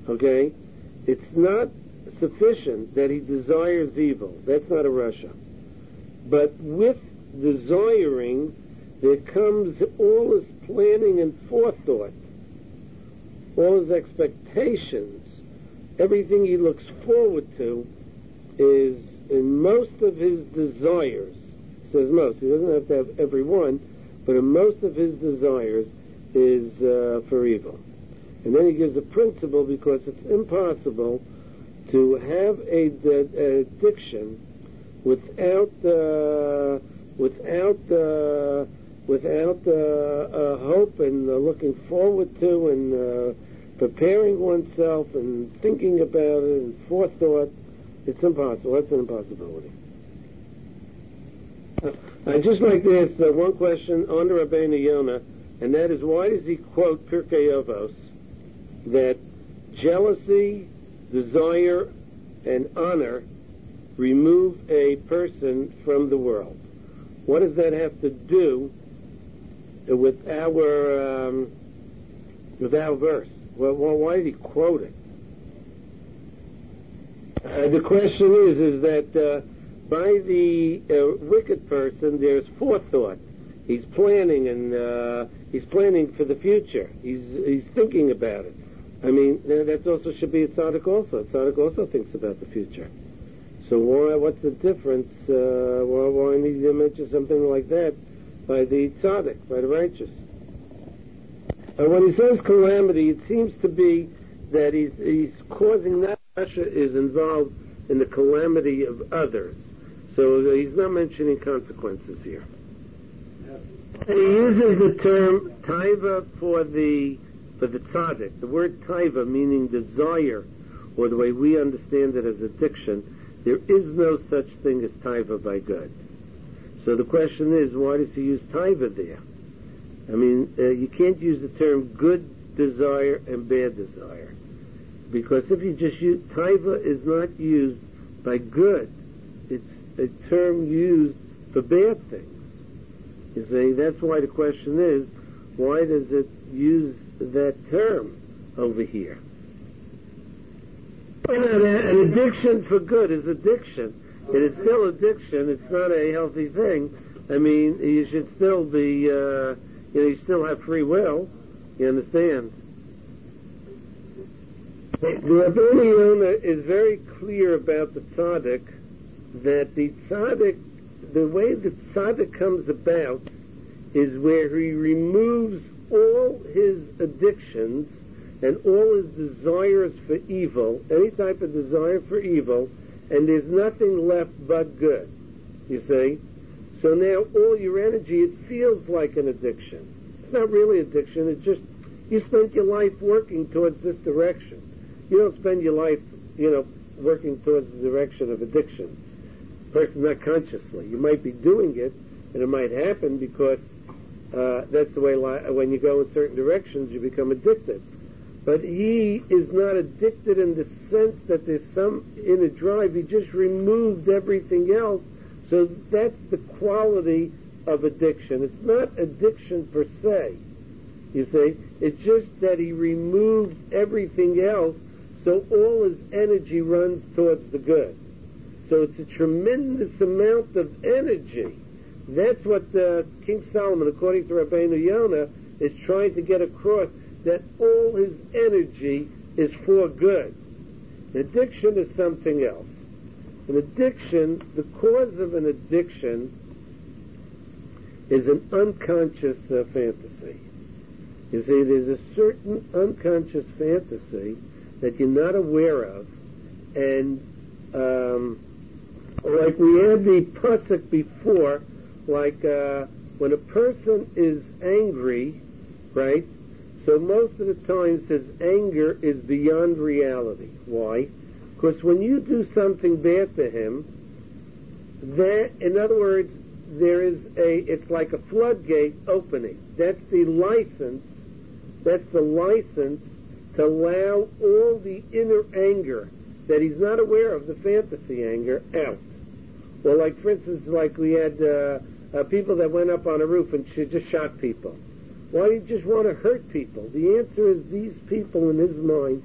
Okay? It's not sufficient that he desires evil. That's not a rasha. But with desiring, there comes all his planning and forethought, all his expectations, everything he looks forward to is in most of his desires. He says most. He doesn't have to have every one, but in most of his desires is uh, for evil. And then he gives a principle because it's impossible to have a, a addiction without uh, without uh, without uh, uh, hope and uh, looking forward to and uh, preparing oneself and thinking about it and forethought. It's impossible. That's an impossibility. Uh, I'd just like to ask uh, one question on the Rabbeinu Yonah, and that is, why does he quote Pirkei Avos that jealousy, desire, and honor remove a person from the world? What does that have to do with our um, with our verse? Well, well, why did he quote it? Uh, the question is, is that uh, by the uh, wicked person, there's forethought. He's planning, and uh, he's planning for the future. He's he's thinking about it. I mean, that also should be a tzaddik also. A tzaddik also thinks about the future. So why? What's the difference? Uh, why, why need to mention something like that by the tzaddik, by the righteous? Uh, when he says calamity, it seems to be that he's he's causing that Rasha is involved in the calamity of others. So he's not mentioning consequences here. And he uses the term taiva for the for the tzaddik. The word taiva meaning desire, or the way we understand it as addiction. There is no such thing as taiva by good. So the question is, why does he use taiva there? I mean, uh, you can't use the term good desire and bad desire. Because if you just use, taiva is not used by good. It's a term used for bad things. You see, that's why the question is, why does it use that term over here? And an addiction for good is addiction. It is still addiction. It's not a healthy thing. I mean, you should still be, uh, you know, you still have free will. You understand? The Rabbeinu Yonah is very clear about the tzaddik, that the tzaddik, the way the tzaddik comes about is where he removes all his addictions and all his desires for evil, any type of desire for evil, and there's nothing left but good, you see? So now all your energy, it feels like an addiction. It's not really addiction, it's just, you spent your life working towards this direction. You don't spend your life, you know, working towards the direction of addictions. Person not consciously. You might be doing it, and it might happen because uh, that's the way li- when you go in certain directions, you become addicted. But he is not addicted in the sense that there's some inner drive. He just removed everything else. So that's the quality of addiction. It's not addiction per se, you see. It's just that he removed everything else, so all his energy runs towards the good. So it's a tremendous amount of energy. That's what uh, King Solomon, according to Rabbeinu Yonah, is trying to get across, that all his energy is for good. An addiction is something else. An addiction, the cause of an addiction is an unconscious uh, fantasy. You see, there's a certain unconscious fantasy that you're not aware of, and um, like we had the pasuk before, like uh, when a person is angry, right? So most of the times his anger is beyond reality. Why? Because when you do something bad to him, that, in other words, there is a, it's like a floodgate opening. That's the license, that's the license to allow all the inner anger that he's not aware of, the fantasy anger, out. Well, like, for instance, like we had uh, uh, people that went up on a roof and sh- just shot people. Why do you just want to hurt people? The answer is these people in his mind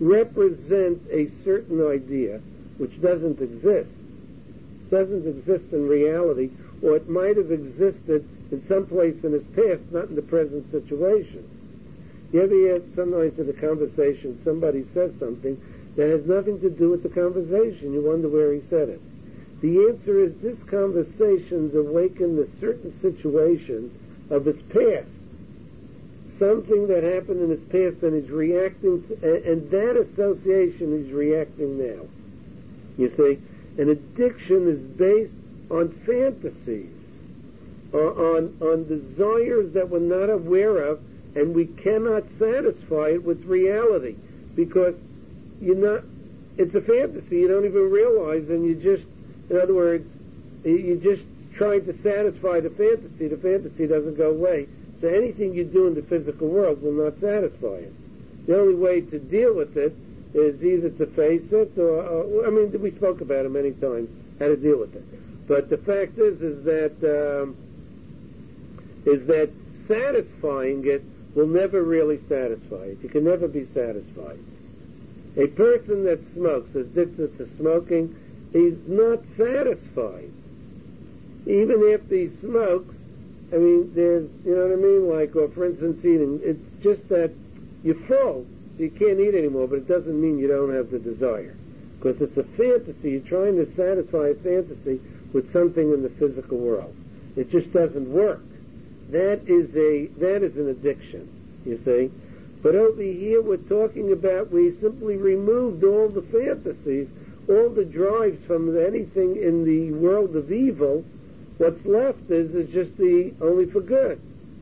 represent a certain idea which doesn't exist, doesn't exist in reality, or it might have existed in some place in his past, not in the present situation. You ever hear sometimes in a conversation somebody says something that has nothing to do with the conversation? You wonder where he said it. The answer is this conversation's awakened a certain situation of his past, something that happened in his past, and he's reacting to, and that association he's reacting now. You see, an addiction is based on fantasies, on, on desires that we're not aware of, and we cannot satisfy it with reality, because you're not, it's a fantasy you don't even realize, and you just, in other words, you just trying to satisfy the fantasy. The fantasy doesn't go away. So anything you do in the physical world will not satisfy it. The only way to deal with it is either to face it, or, or I mean, we spoke about it many times, how to deal with it. But the fact is, is that um, is that satisfying it will never really satisfy it. You can never be satisfied. A person that smokes, is addicted to smoking, he's not satisfied. Even after he smokes, I mean, there's, you know what I mean? Like, or for instance, eating, it's just that you're full, so you can't eat anymore, but it doesn't mean you don't have the desire. Because it's a fantasy. You're trying to satisfy a fantasy with something in the physical world. It just doesn't work. That is a, that is an addiction, you see. But over here we're talking about, we simply removed all the fantasies, all the drives from anything in the world of evil. What's left is, is just the only for good.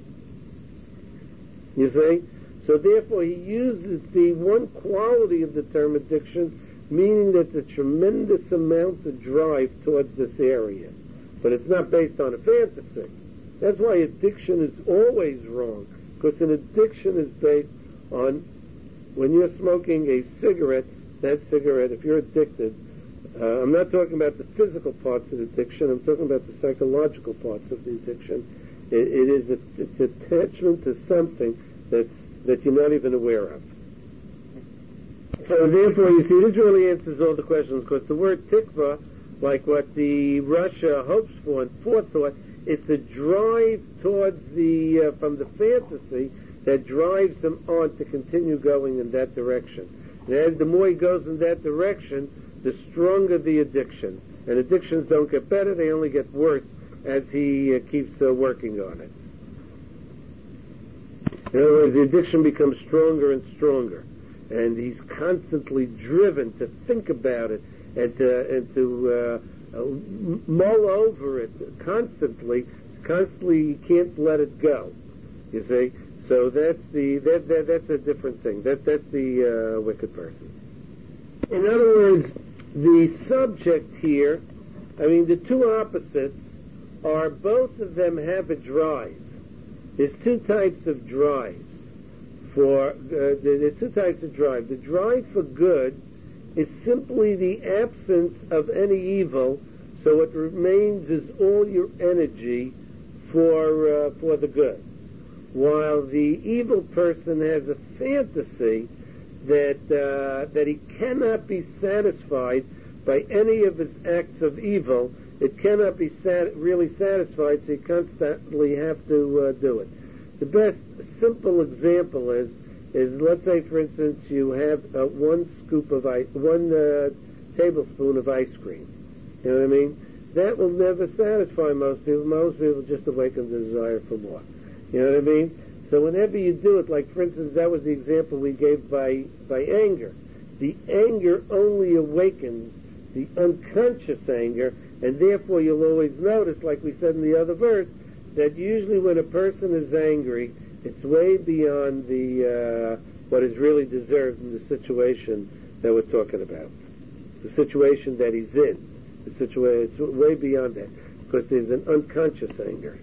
You see? So therefore he uses the one quality of the term addiction, meaning that the tremendous amount of drive towards this area. But it's not based on a fantasy. That's why addiction is always wrong, because an addiction is based on, when you're smoking a cigarette, that cigarette, if you're addicted, Uh, I'm not talking about the physical parts of the addiction. I'm talking about the psychological parts of the addiction. It, it is a, it's attachment to something that's that you're not even aware of. So therefore, you see, this really answers all the questions, because the word tikva, like what the Russia hopes for and forethought, it's a drive towards the uh, from the fantasy that drives him on to continue going in that direction. And the more he goes in that direction, the stronger the addiction. And addictions don't get better, they only get worse as he uh, keeps uh, working on it. In other words, the addiction becomes stronger and stronger. And he's constantly driven to think about it and to, and to uh, uh, mull over it constantly. Constantly, he can't let it go, you see. So that's the that, that that's a different thing. That that's the uh, wicked person. In other words, the subject here, I mean, the two opposites are, both of them have a drive. There's two types of drives. For uh, there's two types of drive. The drive for good is simply the absence of any evil, so it remains as all your energy for uh, for the good. While the evil person has a fantasy that uh, that he cannot be satisfied by any of his acts of evil. It cannot be sat- really satisfied, so you constantly have to uh, do it. The best simple example is, is let's say, for instance, you have uh, one scoop of ice, one uh, tablespoon of ice cream. You know what I mean? That will never satisfy most people. Most people just awaken the desire for more. You know what I mean? So whenever you do it, like for instance, that was the example we gave by, by anger. The anger only awakens the unconscious anger, and therefore you'll always notice, like we said in the other verse, that usually when a person is angry, it's way beyond the uh, what is really deserved in the situation that we're talking about. The situation that he's in. The situation, it's way beyond that, because there's an unconscious anger.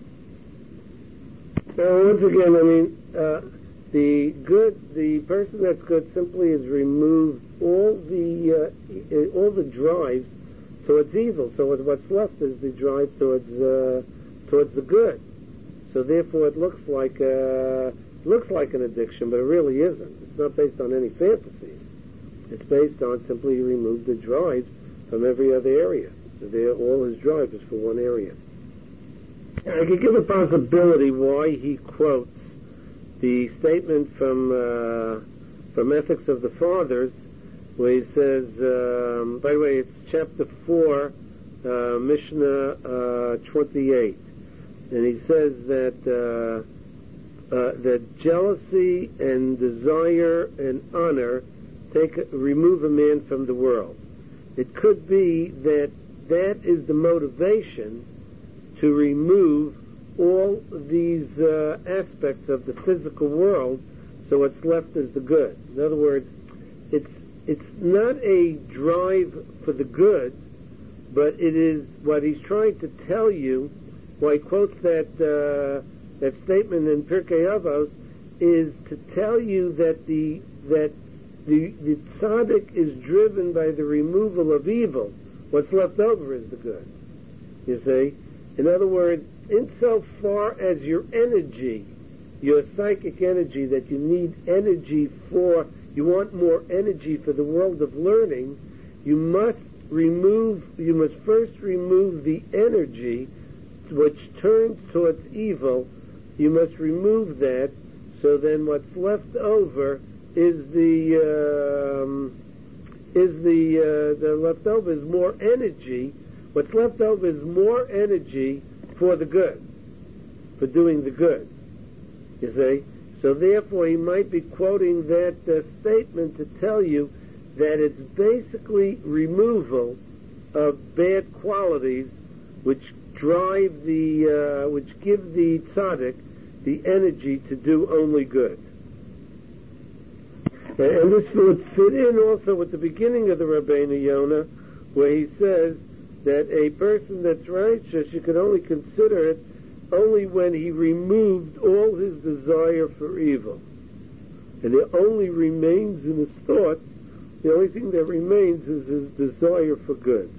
Now, once again, I mean, uh, the good, the person that's good simply has removed all the uh, all the drives towards evil. So what's left is the drive towards uh, towards the good. So therefore, it looks like uh, looks like an addiction, but it really isn't. It's not based on any fantasies. It's based on simply remove the drives from every other area. So there, all his drive is for one area. I could give a possibility why he quotes the statement from uh, from Ethics of the Fathers, where he says, um, by the way, it's chapter four, uh, Mishnah uh, twenty-eight, and he says that uh, uh, that jealousy and desire and honor take remove a man from the world. It could be that that is the motivation to remove all these uh, aspects of the physical world, so what's left is the good. In other words, it's it's not a drive for the good, but it is what he's trying to tell you. Why he quotes that uh, that statement in Pirkei Avos is to tell you that the that the the tzaddik is driven by the removal of evil. What's left over is the good. You see. In other words, insofar as your energy, your psychic energy that you need energy for, you want more energy for the world of learning, you must remove, you must first remove the energy which turns towards evil. You must remove that, so then what's left over is the, um, is the, uh, the left over is more energy. What's left over is more energy for the good, for doing the good, you see. So therefore he might be quoting that uh, statement to tell you that it's basically removal of bad qualities which drive the, uh, which give the tzaddik the energy to do only good. And this would fit in also with the beginning of the Rabbeinu Yonah, where he says that a person that's righteous, you can only consider it only when he removed all his desire for evil. And it only remains in his thoughts, the only thing that remains is his desire for good.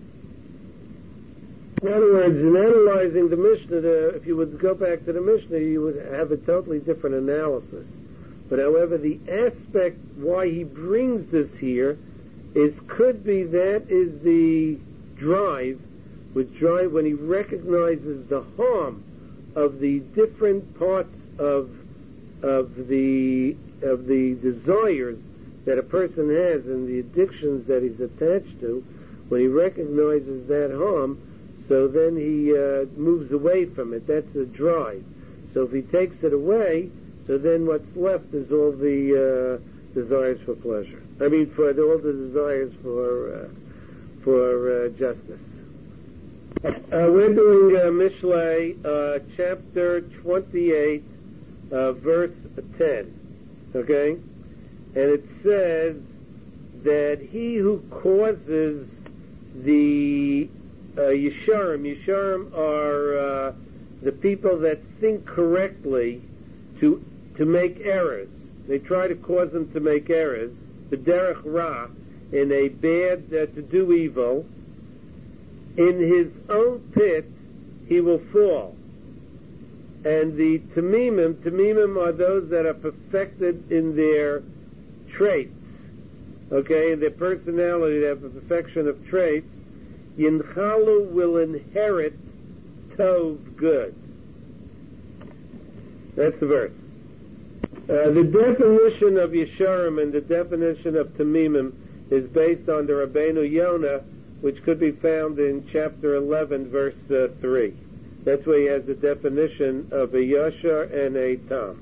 In other words, in analyzing the Mishnah, the, if you would go back to the Mishnah, you would have a totally different analysis. But however, the aspect why he brings this here is could be that is the drive, which drive when he recognizes the harm of the different parts of of the of the desires that a person has and the addictions that he's attached to. When he recognizes that harm, so then he uh, moves away from it. That's the drive. So if he takes it away, so then what's left is all the uh, desires for pleasure. I mean, for all the desires for. Uh, for uh, justice. Uh, we're doing uh, Mishlei, uh, chapter twenty-eight, uh, verse ten, okay? And it says that he who causes the uh, Yesharim, Yesharim are uh, the people that think correctly to to make errors. They try to cause them to make errors, the derech ra, in a bad, uh, to do evil, in his own pit he will fall. And the tamimim, tamimim are those that are perfected in their traits, okay, in their personality, they have a perfection of traits. Yinchalu will inherit tov, good. That's the verse. Uh, the definition of Yesharim and the definition of tamimim is based on the Rabbeinu Yonah, which could be found in chapter eleven, verse uh, three. That's where he has the definition of a Yashar and a Tam.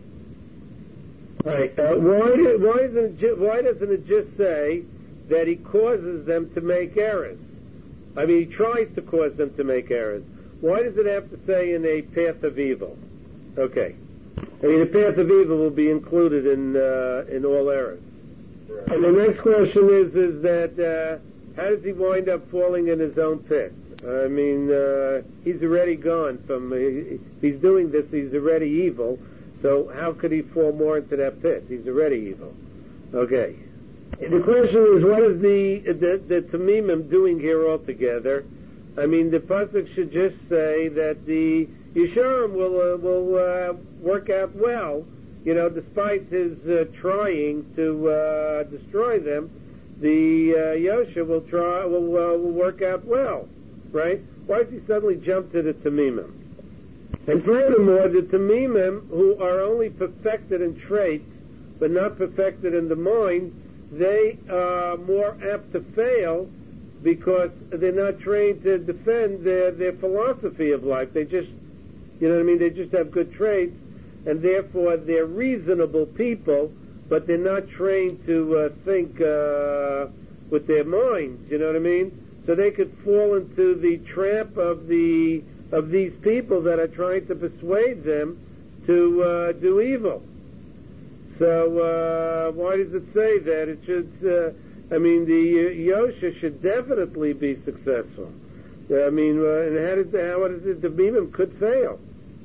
Right. Uh, why, why, isn't it, why doesn't it just say that he causes them to make errors? I mean, he tries to cause them to make errors. Why does it have to say in a path of evil? Okay. I mean, the path of evil will be included in uh, in all errors. Right. And the next question is, is that uh, how does he wind up falling in his own pit? I mean, uh, he's already gone from, uh, if he's doing this, he's already evil, so how could he fall more into that pit? He's already evil. Okay. The question is, what is the, the, the Tamimim doing here altogether? I mean, the pasuk should just say that the Yesharim will, uh, will uh, work out well, you know, despite his uh, trying to uh, destroy them. the uh, Yosha will try will, uh, will work out well, right? Why does he suddenly jump to the Tamimim? And furthermore, the Tamimim, who are only perfected in traits but not perfected in the mind, they are more apt to fail because they're not trained to defend their, their philosophy of life. They just, you know what I mean, they just have good traits, and therefore they're reasonable people, but they're not trained to uh, think uh, with their minds, you know what I mean? So they could fall into the trap of the of these people that are trying to persuade them to uh, do evil. So uh, why does it say that? It should, uh, I mean, the uh, Yosha should definitely be successful. I mean, uh, and how does the, how is it the Tamimim could fail?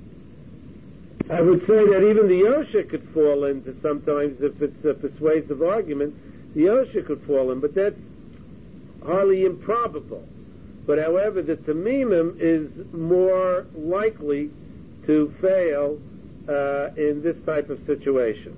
I would say that even the Yosha could fall into sometimes, if it's a persuasive argument, the Yosha could fall in, but that's hardly improbable. But however, the Tamimim is more likely to fail uh, in this type of situation.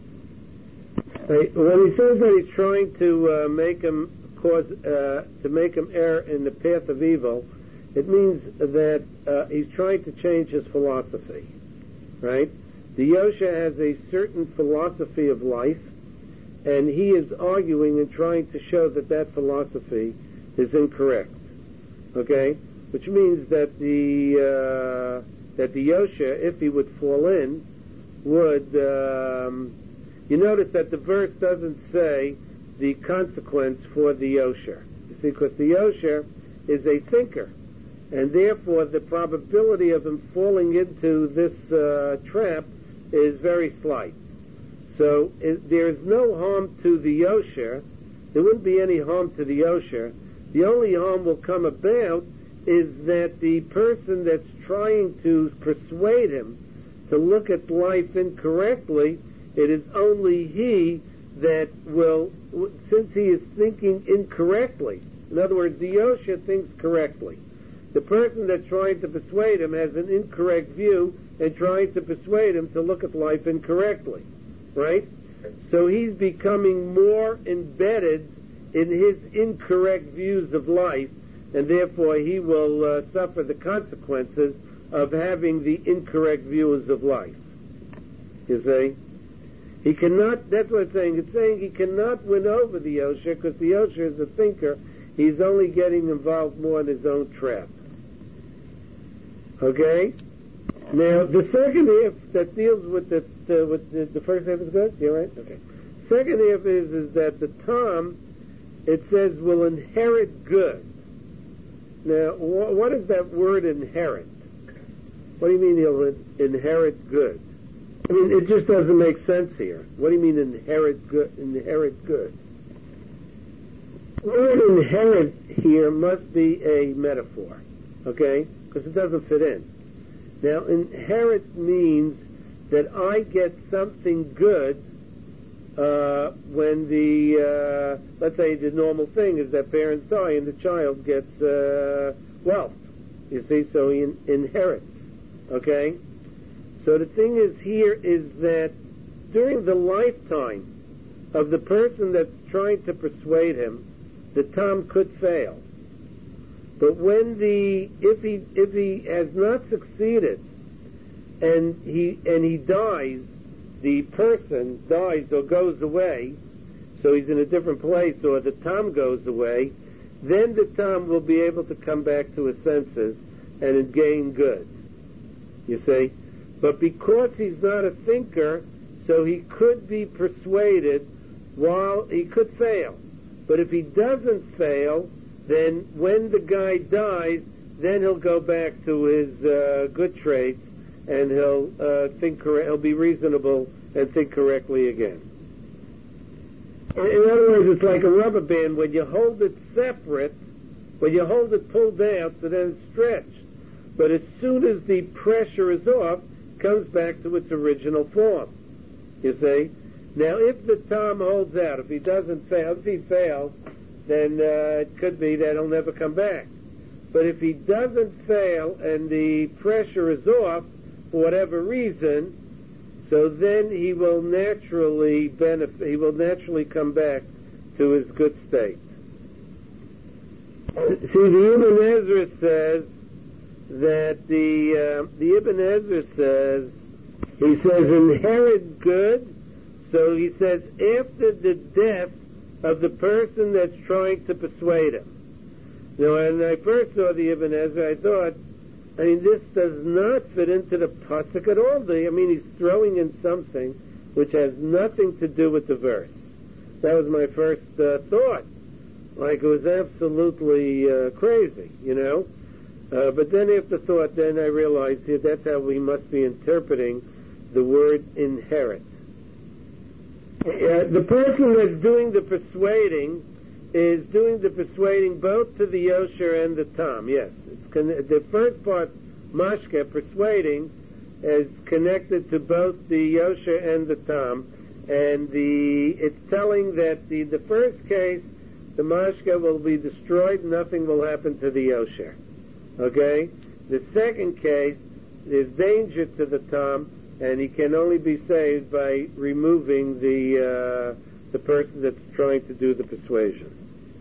When he says that he's trying to uh, make him cause uh, to make him err in the path of evil, it means that uh, he's trying to change his philosophy, right? The Yosha has a certain philosophy of life, and he is arguing and trying to show that that philosophy is incorrect. Okay, which means that the uh, that the Yosha, if he would fall in, would um, you notice that the verse doesn't say the consequence for the Yosha. You see, because the Yosha is a thinker, and therefore the probability of him falling into this uh, trap is very slight. So it, there is no harm to the Yosha. There wouldn't be any harm to the Yosha. The only harm will come about is that the person that's trying to persuade him to look at life incorrectly, it is only he that will, since he is thinking incorrectly. In other words, the Yosha thinks correctly. The person that's trying to persuade him has an incorrect view and trying to persuade him to look at life incorrectly, right? So he's becoming more embedded in his incorrect views of life, and therefore he will uh, suffer the consequences of having the incorrect views of life. You see? He cannot, that's what it's saying, it's saying he cannot win over the Yosha, because the Yosha is a thinker. He's only getting involved more in his own trap. Okay? Now, the second if that deals with the, the, with the, the first if is good? You all right? Okay. Second if is, is that the Tom, it says, will inherit good. Now, wh- what is that word inherit? What do you mean he'll inherit good? I mean, it just doesn't make sense here. What do you mean inherit good? Inherit good. The word inherit here must be a metaphor, okay? Because it doesn't fit in. Now, inherit means that I get something good uh, when the, uh, let's say the normal thing is that parents die and the child gets uh, wealth. You see, so he in- inherits, okay? So the thing is here is that during the lifetime of the person that's trying to persuade him, the Tom could fail. But when the if he if he has not succeeded and he and he dies, the person dies or goes away, so he's in a different place, or the Tom goes away, then the Tom will be able to come back to his senses and gain good. You see? But because he's not a thinker, so he could be persuaded while he could fail. But if he doesn't fail, then when the guy dies, then he'll go back to his uh, good traits, and he'll uh, think correct. He'll be reasonable and think correctly again. In, in other words, it's like a rubber band. When you hold it separate, when you hold it pulled down, so then it's stretched. But as soon as the pressure is off, it comes back to its original form. You see? Now, if the Tom holds out, if he doesn't fail, if he fails, then uh, it could be that he'll never come back. But if he doesn't fail and the pressure is off for whatever reason, so then he will naturally benefit. He will naturally come back to his good state. See, the Ibn Ezra says that the uh, the Ibn Ezra says, he says, inherit good. So he says, after the death of the person that's trying to persuade him. Now, when I first saw the Ibn Ezra, I thought, I mean, this does not fit into the pasuk at all. The, I mean, he's throwing in something which has nothing to do with the verse. That was my first uh, thought. Like, it was absolutely uh, crazy, you know. Uh, but then after thought, then I realized here that's how we must be interpreting the word inherit. Uh, the person that's doing the persuading is doing the persuading both to the Yosher and the Tam. Yes, it's con- the first part, Mashke, persuading, is connected to both the Yosher and the Tam, and the it's telling that the the first case, the Mashke will be destroyed, nothing will happen to the Yosher. Okay? The second case, there's danger to the Tam, and he can only be saved by removing the uh, the person that's trying to do the persuasion.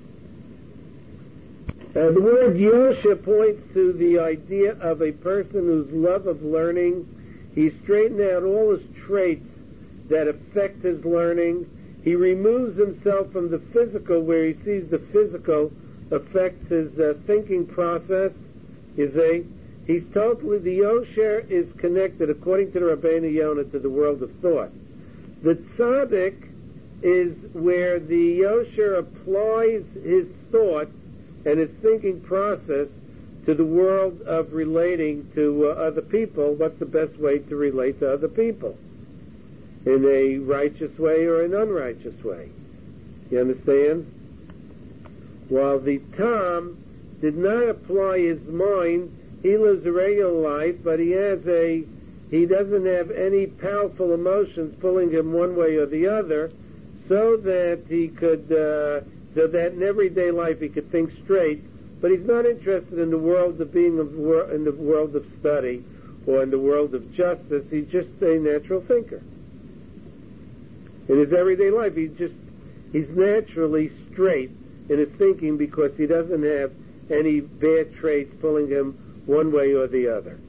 Uh, the word Yosher points to the idea of a person whose love of learning, he straightened out all his traits that affect his learning. He removes himself from the physical, where he sees the physical affects his uh, thinking process. You see, he's totally, the Yosher is connected, according to the Rabbeinu Yonah, to the world of thought. The Tzaddik is where the Yosher applies his thought and his thinking process to the world of relating to uh, other people. What's the best way to relate to other people? In a righteous way or an unrighteous way. You understand? While the Tam did not apply his mind, he lives a regular life, but he has a, he doesn't have any powerful emotions pulling him one way or the other, so that he could, uh, so that in everyday life he could think straight, but he's not interested in the world of being of, in the world of study or in the world of justice. He's just a natural thinker. In his everyday life, he just, he's naturally straight in his thinking because he doesn't have any bad traits pulling him one way or the other.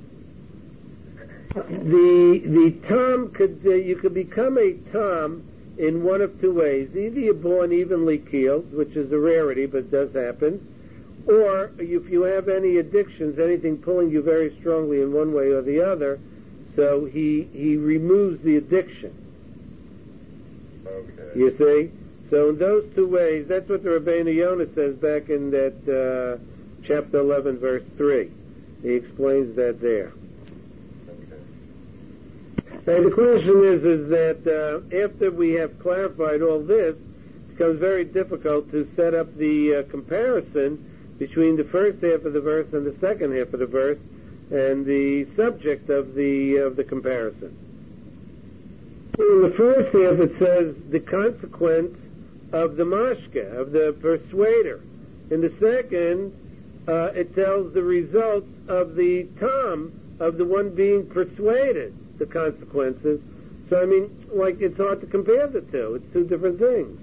The the Tom could uh, you could become a Tom in one of two ways. Either you're born evenly keeled, which is a rarity, but it does happen, or if you have any addictions, anything pulling you very strongly in one way or the other, so he he removes the addiction. Okay. You see? So in those two ways, that's what the Rabbeinu Yonah says back in that uh, chapter eleven, verse three. He explains that there. And the question is, is that uh, after we have clarified all this, it becomes very difficult to set up the uh, comparison between the first half of the verse and the second half of the verse, and the subject of the of the comparison. In the first half, it says the consequence of the mashke, of the persuader. In the second, uh, it tells the results of the tam, of the one being persuaded, the consequences. So, I mean, like, it's hard to compare the two. It's two different things.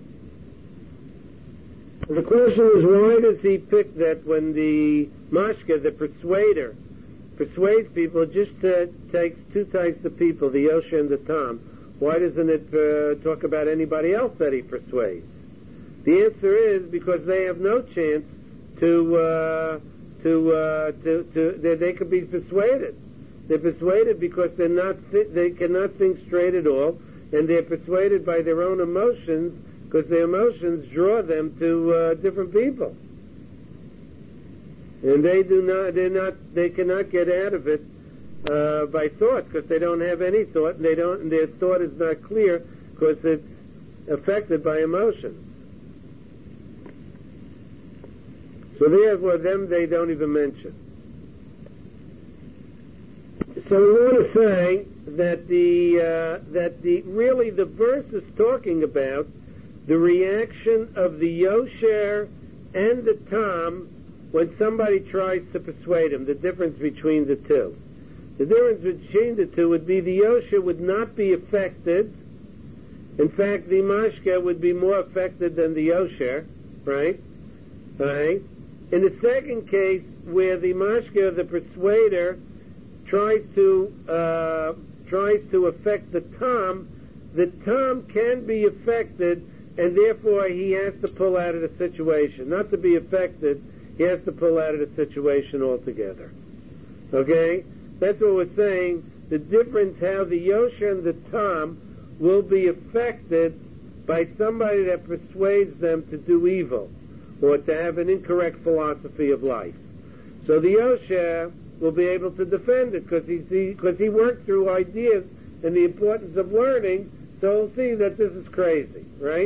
The question is, why does he pick that when the mashke, the persuader, persuades people, it just uh, takes two types of people, the Yosher and the Tam. Why doesn't it uh, talk about anybody else that he persuades? The answer is because they have no chance to, uh, to, uh, to, to they, they could be persuaded. They're persuaded because they're not th- they cannot think straight at all, and they're persuaded by their own emotions because their emotions draw them to uh, different people. And they do not, they're not, they cannot get out of it uh, by thought, because they don't have any thought, and they don't, and their thought is not clear because it's affected by emotions. So therefore, them they don't even mention. So we want to say that the uh, that the really the verse is talking about the reaction of the Yosher and the Tam when somebody tries to persuade him, the difference between the two. The difference between the two would be the Yosher would not be affected, In fact, the mashke would be more affected than the yosher, right? Right? In the second case, where the mashke, the persuader, tries to uh, tries to affect the tam, the tam can be affected, and therefore he has to pull out of the situation. Not to be affected, he has to pull out of the situation altogether. Okay? That's what we're saying. The difference how the yosher and the tam will be affected by somebody that persuades them to do evil or to have an incorrect philosophy of life. So the yosher will be able to defend it because he, because he worked through ideas and the importance of learning, so he'll see that this is crazy, right?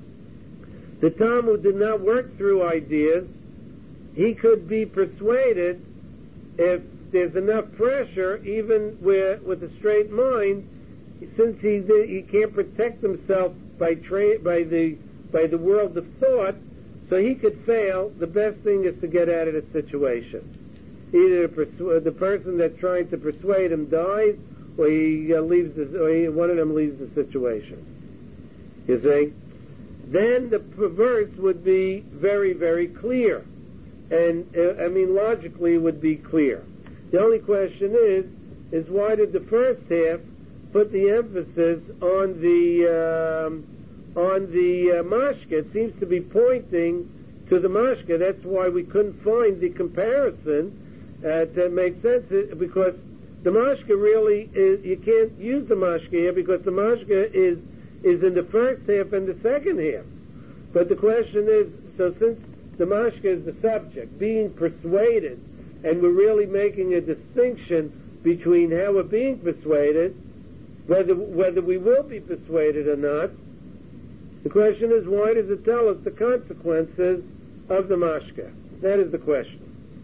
The tam who did not work through ideas, he could be persuaded if there's enough pressure, even where, with a straight mind, since he did, he can't protect himself by tra- by the by the world of thought, so he could fail. The best thing is to get out of the situation. Either persu- the person that's trying to persuade him dies, or he uh, leaves, the, or he, one of them leaves the situation. You see? Then the perverse would be very, very clear, and uh, I mean logically would be clear. The only question is, is why did the first half put the emphasis on the um, on the uh, mashke? It seems to be pointing to the mashke. That's why we couldn't find the comparison uh, to make sense, because the mashke really is, you can't use the mashke here because the mashke is is in the first half and the second half. But the question is, so since the mashke is the subject, being persuaded, and we're really making a distinction between how we're being persuaded, whether whether we will be persuaded or not. The question is, why does it tell us the consequences of the mashke? That is the question.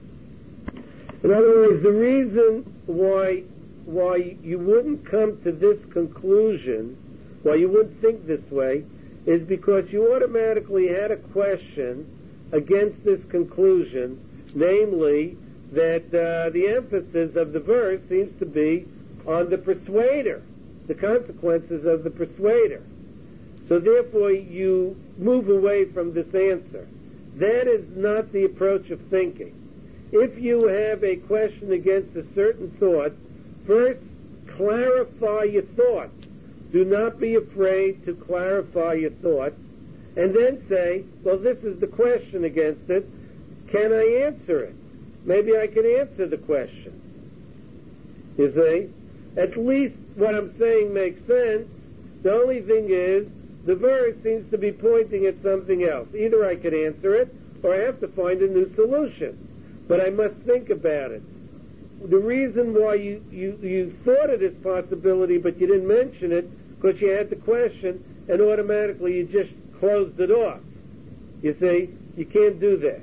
In other words, the reason why why you wouldn't come to this conclusion, why you wouldn't think this way, is because you automatically had a question against this conclusion, namely that uh, the emphasis of the verse seems to be on the persuader, the consequences of the persuader. So therefore you move away from this answer. That is not the approach of thinking. If you have a question against a certain thought, first clarify your thought. Do not be afraid to clarify your thought, and then say, well, this is the question against it. Can I answer it? Maybe I can answer the question. You see? At least what I'm saying makes sense. The only thing is, the verse seems to be pointing at something else. Either I could answer it, or I have to find a new solution. But I must think about it. The reason why you, you, you thought of this possibility, but you didn't mention it, because you had the question, and automatically you just closed it off. You see? You can't do that.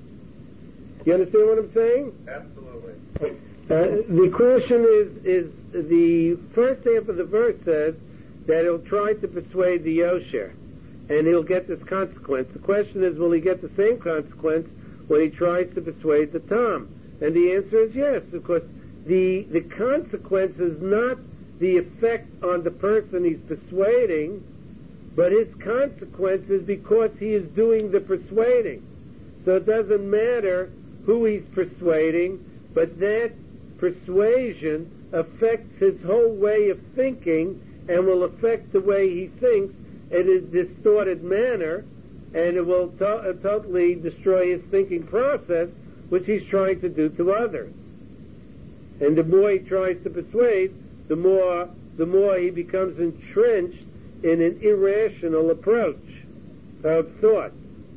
You understand what I'm saying? Absolutely. Uh, the question is, is the first half of the verse says that he'll try to persuade the yosher, and he'll get this consequence. The question is, will he get the same consequence when he tries to persuade the tam? And the answer is yes, because the the consequence is not the effect on the person he's persuading, but his consequence is because he is doing the persuading. So it doesn't matter who he's persuading, but that persuasion affects his whole way of thinking and will affect the way he thinks in a distorted manner, and it will to- uh, totally destroy his thinking process, which he's trying to do to others. And the more he tries to persuade, the more the more he becomes entrenched in an irrational approach of thought.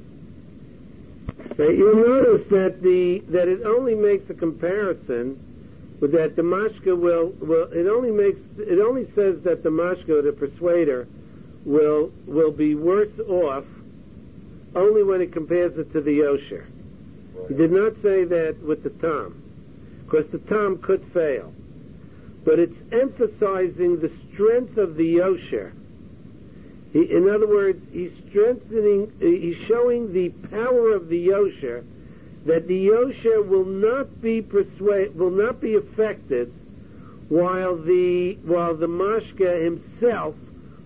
Now, you'll notice that the that it only makes a comparison with that the mashke will will it only makes it only says that the mashke, the persuader, will will be worse off only when it compares it to the yosher. Right. He did not say that with the tam, because the tam could fail. But it's emphasizing the strength of the yosher. He, in other words, he's strengthening, he's showing the power of the yosher, that the yosher will not be persuade, will not be affected, while the while the mashke himself,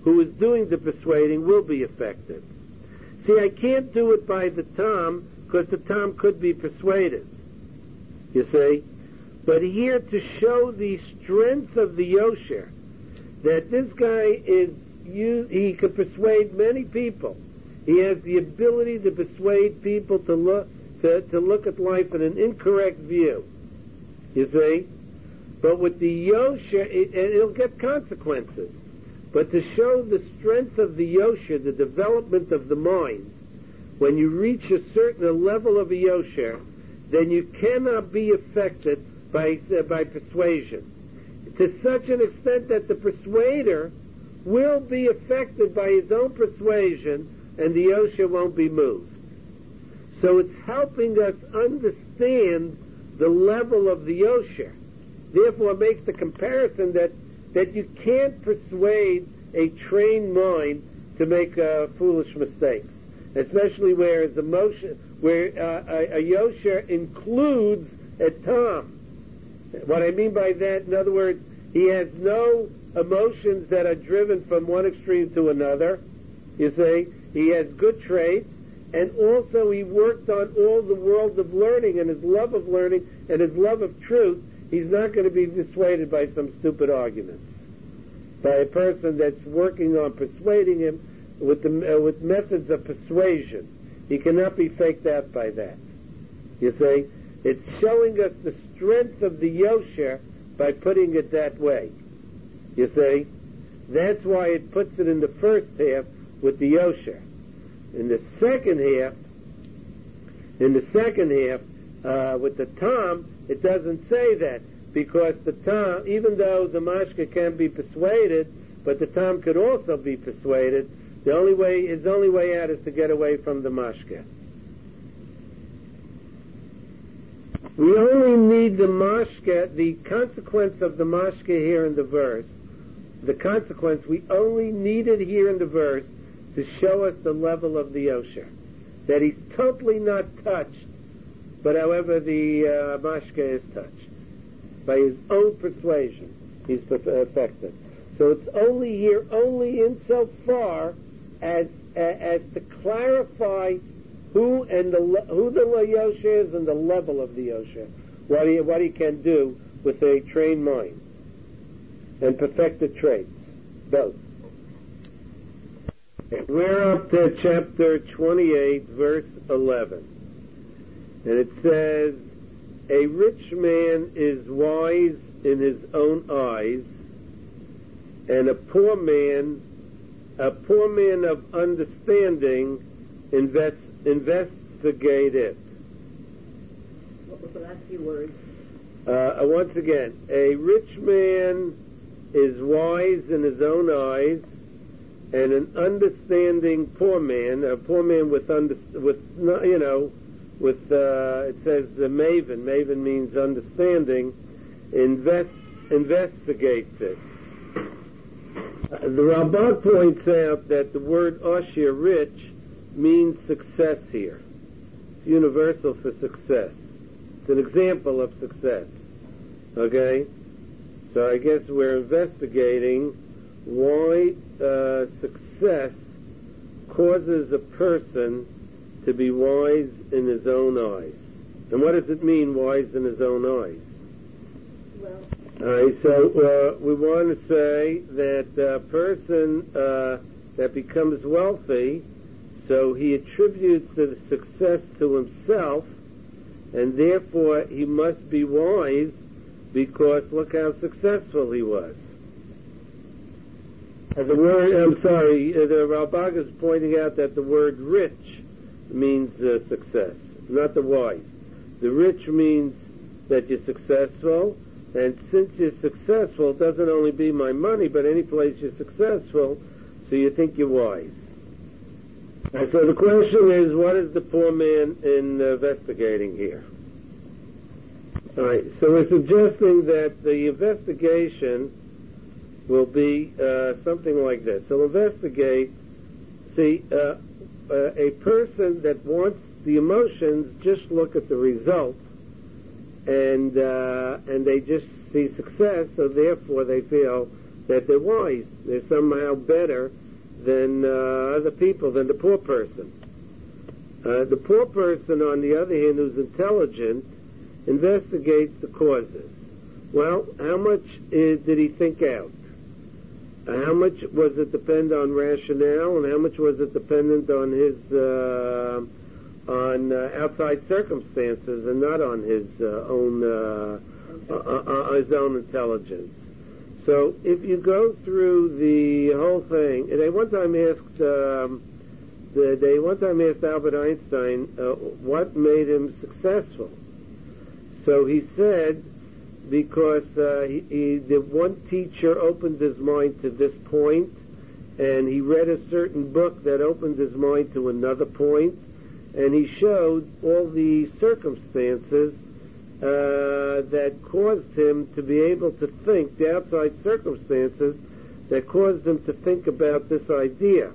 who is doing the persuading will be affected. See, I can't do it by the Tom, because the Tom could be persuaded, you see. But here, to show the strength of the Yosher, that this guy is, he could persuade many people. He has the ability to persuade people to look, to, to look at life in an incorrect view, you see. But with the Yosher, it, it'll get consequences. But to show the strength of the Yosher, the development of the mind, when you reach a certain level of a Yosher, then you cannot be affected by uh, by persuasion, to such an extent that the persuader will be affected by his own persuasion, and the Yosher won't be moved. So it's helping us understand the level of the Yosher. Therefore, it makes the comparison that that you can't persuade a trained mind to make uh, foolish mistakes, especially where his emotion, where uh, a, a Yosher includes a Tom. What I mean by that, in other words, he has no emotions that are driven from one extreme to another. You see, he has good traits, and also he worked on all the world of learning and his love of learning and his love of truth. He's not going to be dissuaded by some stupid arguments, by a person that's working on persuading him with the uh, with methods of persuasion. He cannot be faked out by that. You see, it's showing us the strength of the Yosher by putting it that way. You see, that's why it puts it in the first half with the Yosher. In the second half, in the second half uh, with the Tom, it doesn't say that, because the Tom, even though the Mashka can be persuaded, but the Tom could also be persuaded. The only way, his only way out is to get away from the Mashka. We only need the Mashka, the consequence of the Mashka here in the verse, the consequence, we only need it here in the verse to show us the level of the Yosher. That he's totally not touched, but however the uh, Mashka is touched. By his own persuasion, he's affected. So it's only here, only insofar as, as to clarify who and the who the Yosher is and the level of the Yosher, what he what he can do with a trained mind and perfected traits, both. We're up to chapter twenty-eight, verse eleven, and it says, "A rich man is wise in his own eyes, and a poor man, a poor man of understanding, invests." Investigate it. What was the last few words? Uh, once again, a rich man is wise in his own eyes, and an understanding poor man, a poor man with under, with you know, with uh, it says uh, maven. Maven means understanding. Invest investigates it. Uh, the Rambam points out that the word ashir, rich, means success here. It's universal for success. It's an example of success. Okay? So I guess we're investigating why uh, success causes a person to be wise in his own eyes. And what does it mean, wise in his own eyes? Well, all right, so uh, we want to say that a person uh, that becomes wealthy, so he attributes the success to himself, and therefore he must be wise because look how successful he was. And the word, I'm sorry, the Ralbag is pointing out that the word rich means uh, success, not the wise. The rich means that you're successful, and since you're successful, it doesn't only be my money, but any place you're successful, so you think you're wise. And so the question is, what is the poor man investigating here? All right, so we're suggesting that the investigation will be uh, something like this. So investigate, see, uh, uh, a person that wants the emotions just look at the result, and uh, and they just see success, so therefore they feel that they're wise. They're somehow better than uh, other people, than the poor person. Uh, the poor person, on the other hand, who's intelligent, investigates the causes. Well, how much is, did he think out? Uh, how much was it depend on rationale, and how much was it dependent on his uh, on uh, outside circumstances, and not on his uh, own uh, uh, uh, his own intelligence? So, if you go through the whole thing, and I one time asked. Um, The, they one time asked Albert Einstein uh, what made him successful. So he said, because uh, he, he, the one teacher opened his mind to this point, and he read a certain book that opened his mind to another point, and he showed all the circumstances uh, that caused him to be able to think, the outside circumstances that caused him to think about this idea.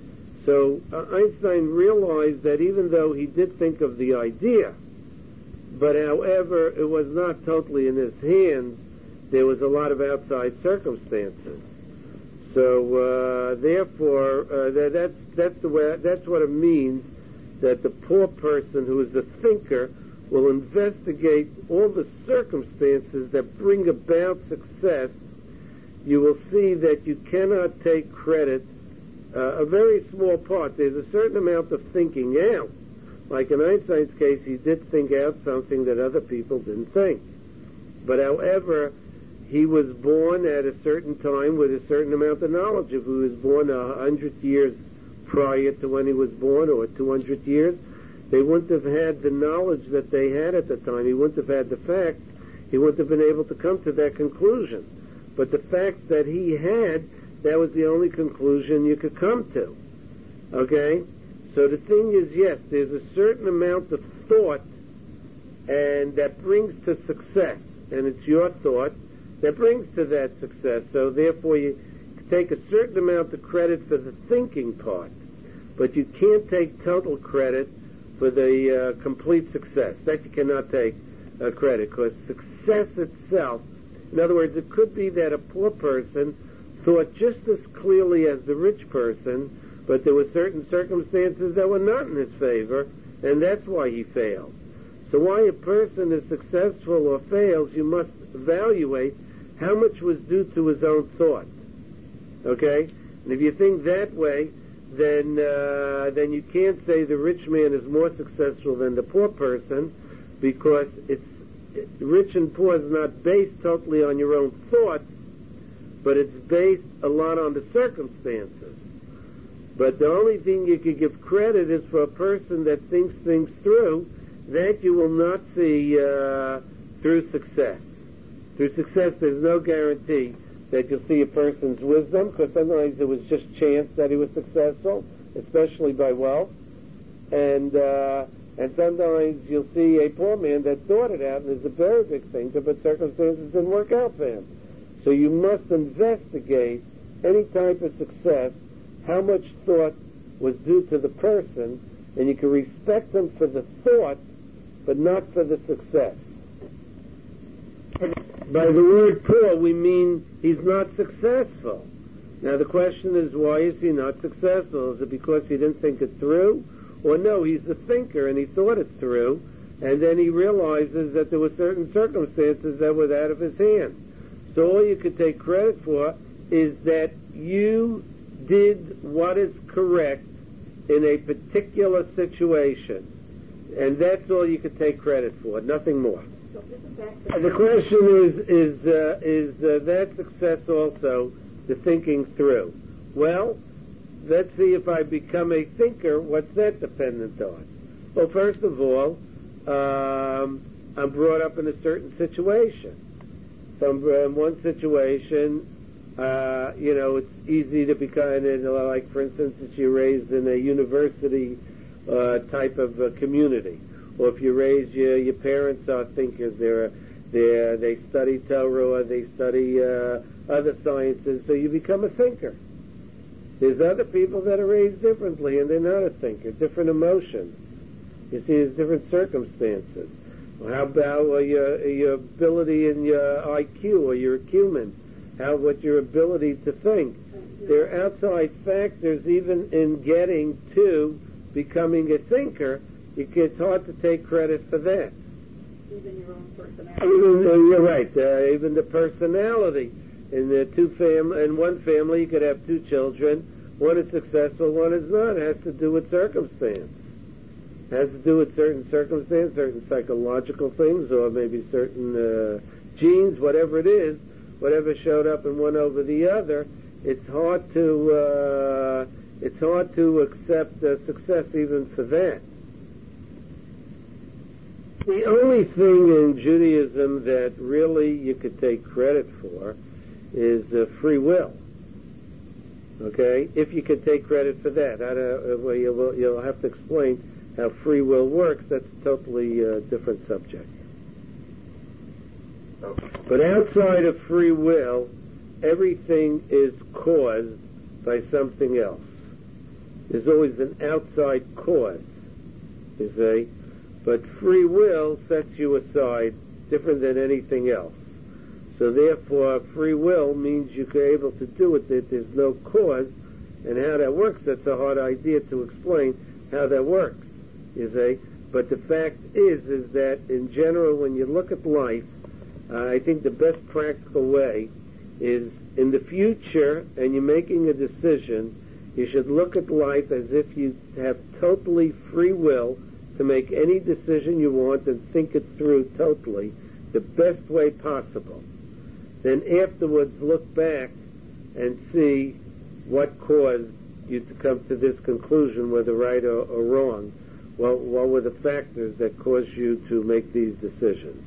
So uh, Einstein realized that even though he did think of the idea, but however it was not totally in his hands, there was a lot of outside circumstances. So uh, therefore, uh, that, that's that's the way that's what it means that the poor person who is a thinker will investigate all the circumstances that bring about success. You will see that you cannot take credit. Uh, a very small part. There's a certain amount of thinking out. Like in Einstein's case, he did think out something that other people didn't think. But however, he was born at a certain time with a certain amount of knowledge. If he was born a hundred years prior to when he was born, or two hundred years, they wouldn't have had the knowledge that they had at the time. He wouldn't have had the facts. He wouldn't have been able to come to that conclusion. But the fact that he had, that was the only conclusion you could come to. Okay? So the thing is, yes, there's a certain amount of thought, and that brings to success, and it's your thought that brings to that success. So therefore you take a certain amount of credit for the thinking part, but you can't take total credit for the uh, complete success. That you cannot take uh, credit, because success itself, in other words, it could be that a poor person thought just as clearly as the rich person, but there were certain circumstances that were not in his favor, and that's why he failed. So why a person is successful or fails, you must evaluate how much was due to his own thought. Okay? And if you think that way, then uh, then you can't say the rich man is more successful than the poor person, because it's it, rich and poor is not based totally on your own thoughts, but it's based a lot on the circumstances. But the only thing you could give credit is for a person that thinks things through, that you will not see uh, through success. Through success, there's no guarantee that you'll see a person's wisdom, because sometimes it was just chance that he was successful, especially by wealth. And uh, and sometimes you'll see a poor man that thought it out, and is a very big thinker, but circumstances didn't work out for him. So you must investigate any type of success, how much thought was due to the person, and you can respect them for the thought, but not for the success. By the word poor, we mean he's not successful. Now the question is, why is he not successful? Is it because he didn't think it through? Or no, he's a thinker and he thought it through, and then he realizes that there were certain circumstances that were out of his hand. So all you could take credit for is that you did what is correct in a particular situation. And that's all you could take credit for, nothing more. So isn't that The question is, is, uh, is uh, that success also the thinking through? Well, let's see, if I become a thinker, what's that dependent on? Well, first of all, um, I'm brought up in a certain situation. So I'm in one situation, uh, you know, it's easy to be kind of, like, for instance, if you're raised in a university uh, type of uh, community, or if you're raised, your, your parents are thinkers, they're, they're, they study Torah, they study uh, other sciences, so you become a thinker. There's other people that are raised differently, and they're not a thinker, different emotions. You see, there's different circumstances. Well, how about uh, your, your ability and your I Q or your acumen? how what your ability to think. There are outside factors even in getting to becoming a thinker. It gets hard to take credit for that. Even your own personality. Even, uh, you're right. Uh, even the personality. In the two fam- in one family, you could have two children. One is successful, one is not. It has to do with circumstance. It has to do with certain circumstance, certain psychological things, or maybe certain uh, genes, whatever it is, whatever showed up in one over the other. It's hard to uh, it's hard to accept uh, success even for that. The only thing in Judaism that really you could take credit for is uh, free will. Okay, if you could take credit for that, I don't, uh, well, you'll, you'll have to explain how free will works. That's a totally uh, different subject. But outside of free will, everything is caused by something else. There's always an outside cause, you see. But free will sets you aside, different than anything else. So therefore, free will means you're able to do it, that there's no cause. And how that works, that's a hard idea to explain how that works, you see. But the fact is, is that in general, when you look at life, uh, I think the best practical way is in the future, and you're making a decision, you should look at life as if you have totally free will to make any decision you want and think it through totally, the best way possible. Then afterwards look back and see what caused you to come to this conclusion, whether right or, or wrong. What, what were the factors that caused you to make these decisions?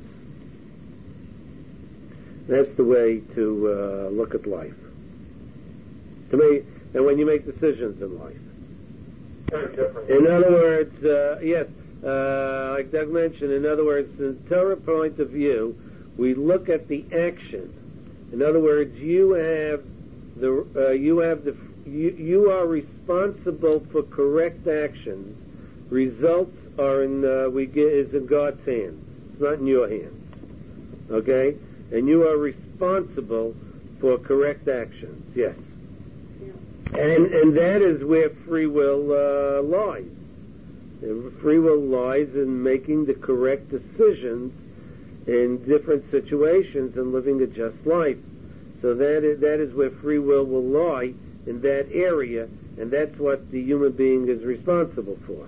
That's the way to uh, look at life. To me, and when you make decisions in life. In other words, uh, yes, uh, like Doug mentioned, in other words, from the Torah point of view, we look at the action. In other words, you have the uh, you have the you, you are responsible for correct actions. Results are in uh, we get is in God's hands. It's not in your hands. Okay, and you are responsible for correct actions. Yes. And and that is where free will uh, lies. Free will lies in making the correct decisions in different situations and living a just life. So that is, that is where free will will lie, in that area, and that's what the human being is responsible for.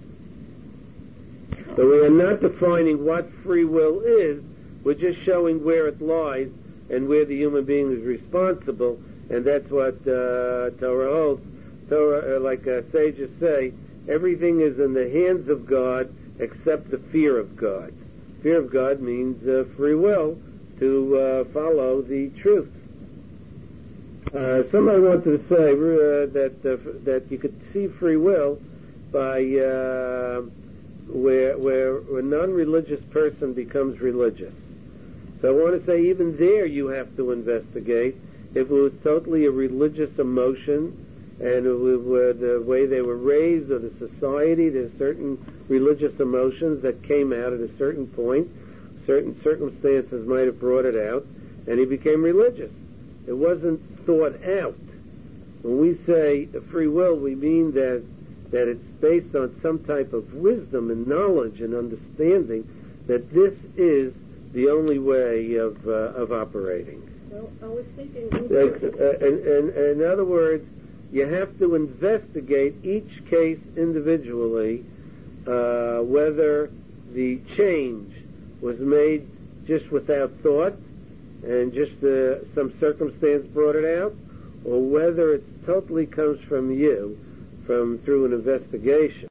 But we are not defining what free will is, we're just showing where it lies and where the human being is responsible. And that's what uh, Torah holds. Torah, uh, like uh, sages say, everything is in the hands of God except the fear of God. Fear of God means uh, free will to uh, follow the truth. Uh, somebody wanted to say uh, that uh, that you could see free will by uh, where where a non-religious person becomes religious. So I want to say even there you have to investigate. If it was totally a religious emotion, and it was the way they were raised or the society, there's certain religious emotions that came out at a certain point, certain circumstances might have brought it out, and he became religious. It wasn't thought out. When we say free will, we mean that that it's based on some type of wisdom and knowledge and understanding that this is the only way of uh, of operating. Well, I was thinking... Uh, in, in, in other words, you have to investigate each case individually, uh, whether the change was made just without thought and just uh, some circumstance brought it out, or whether it totally comes from you, from through an investigation.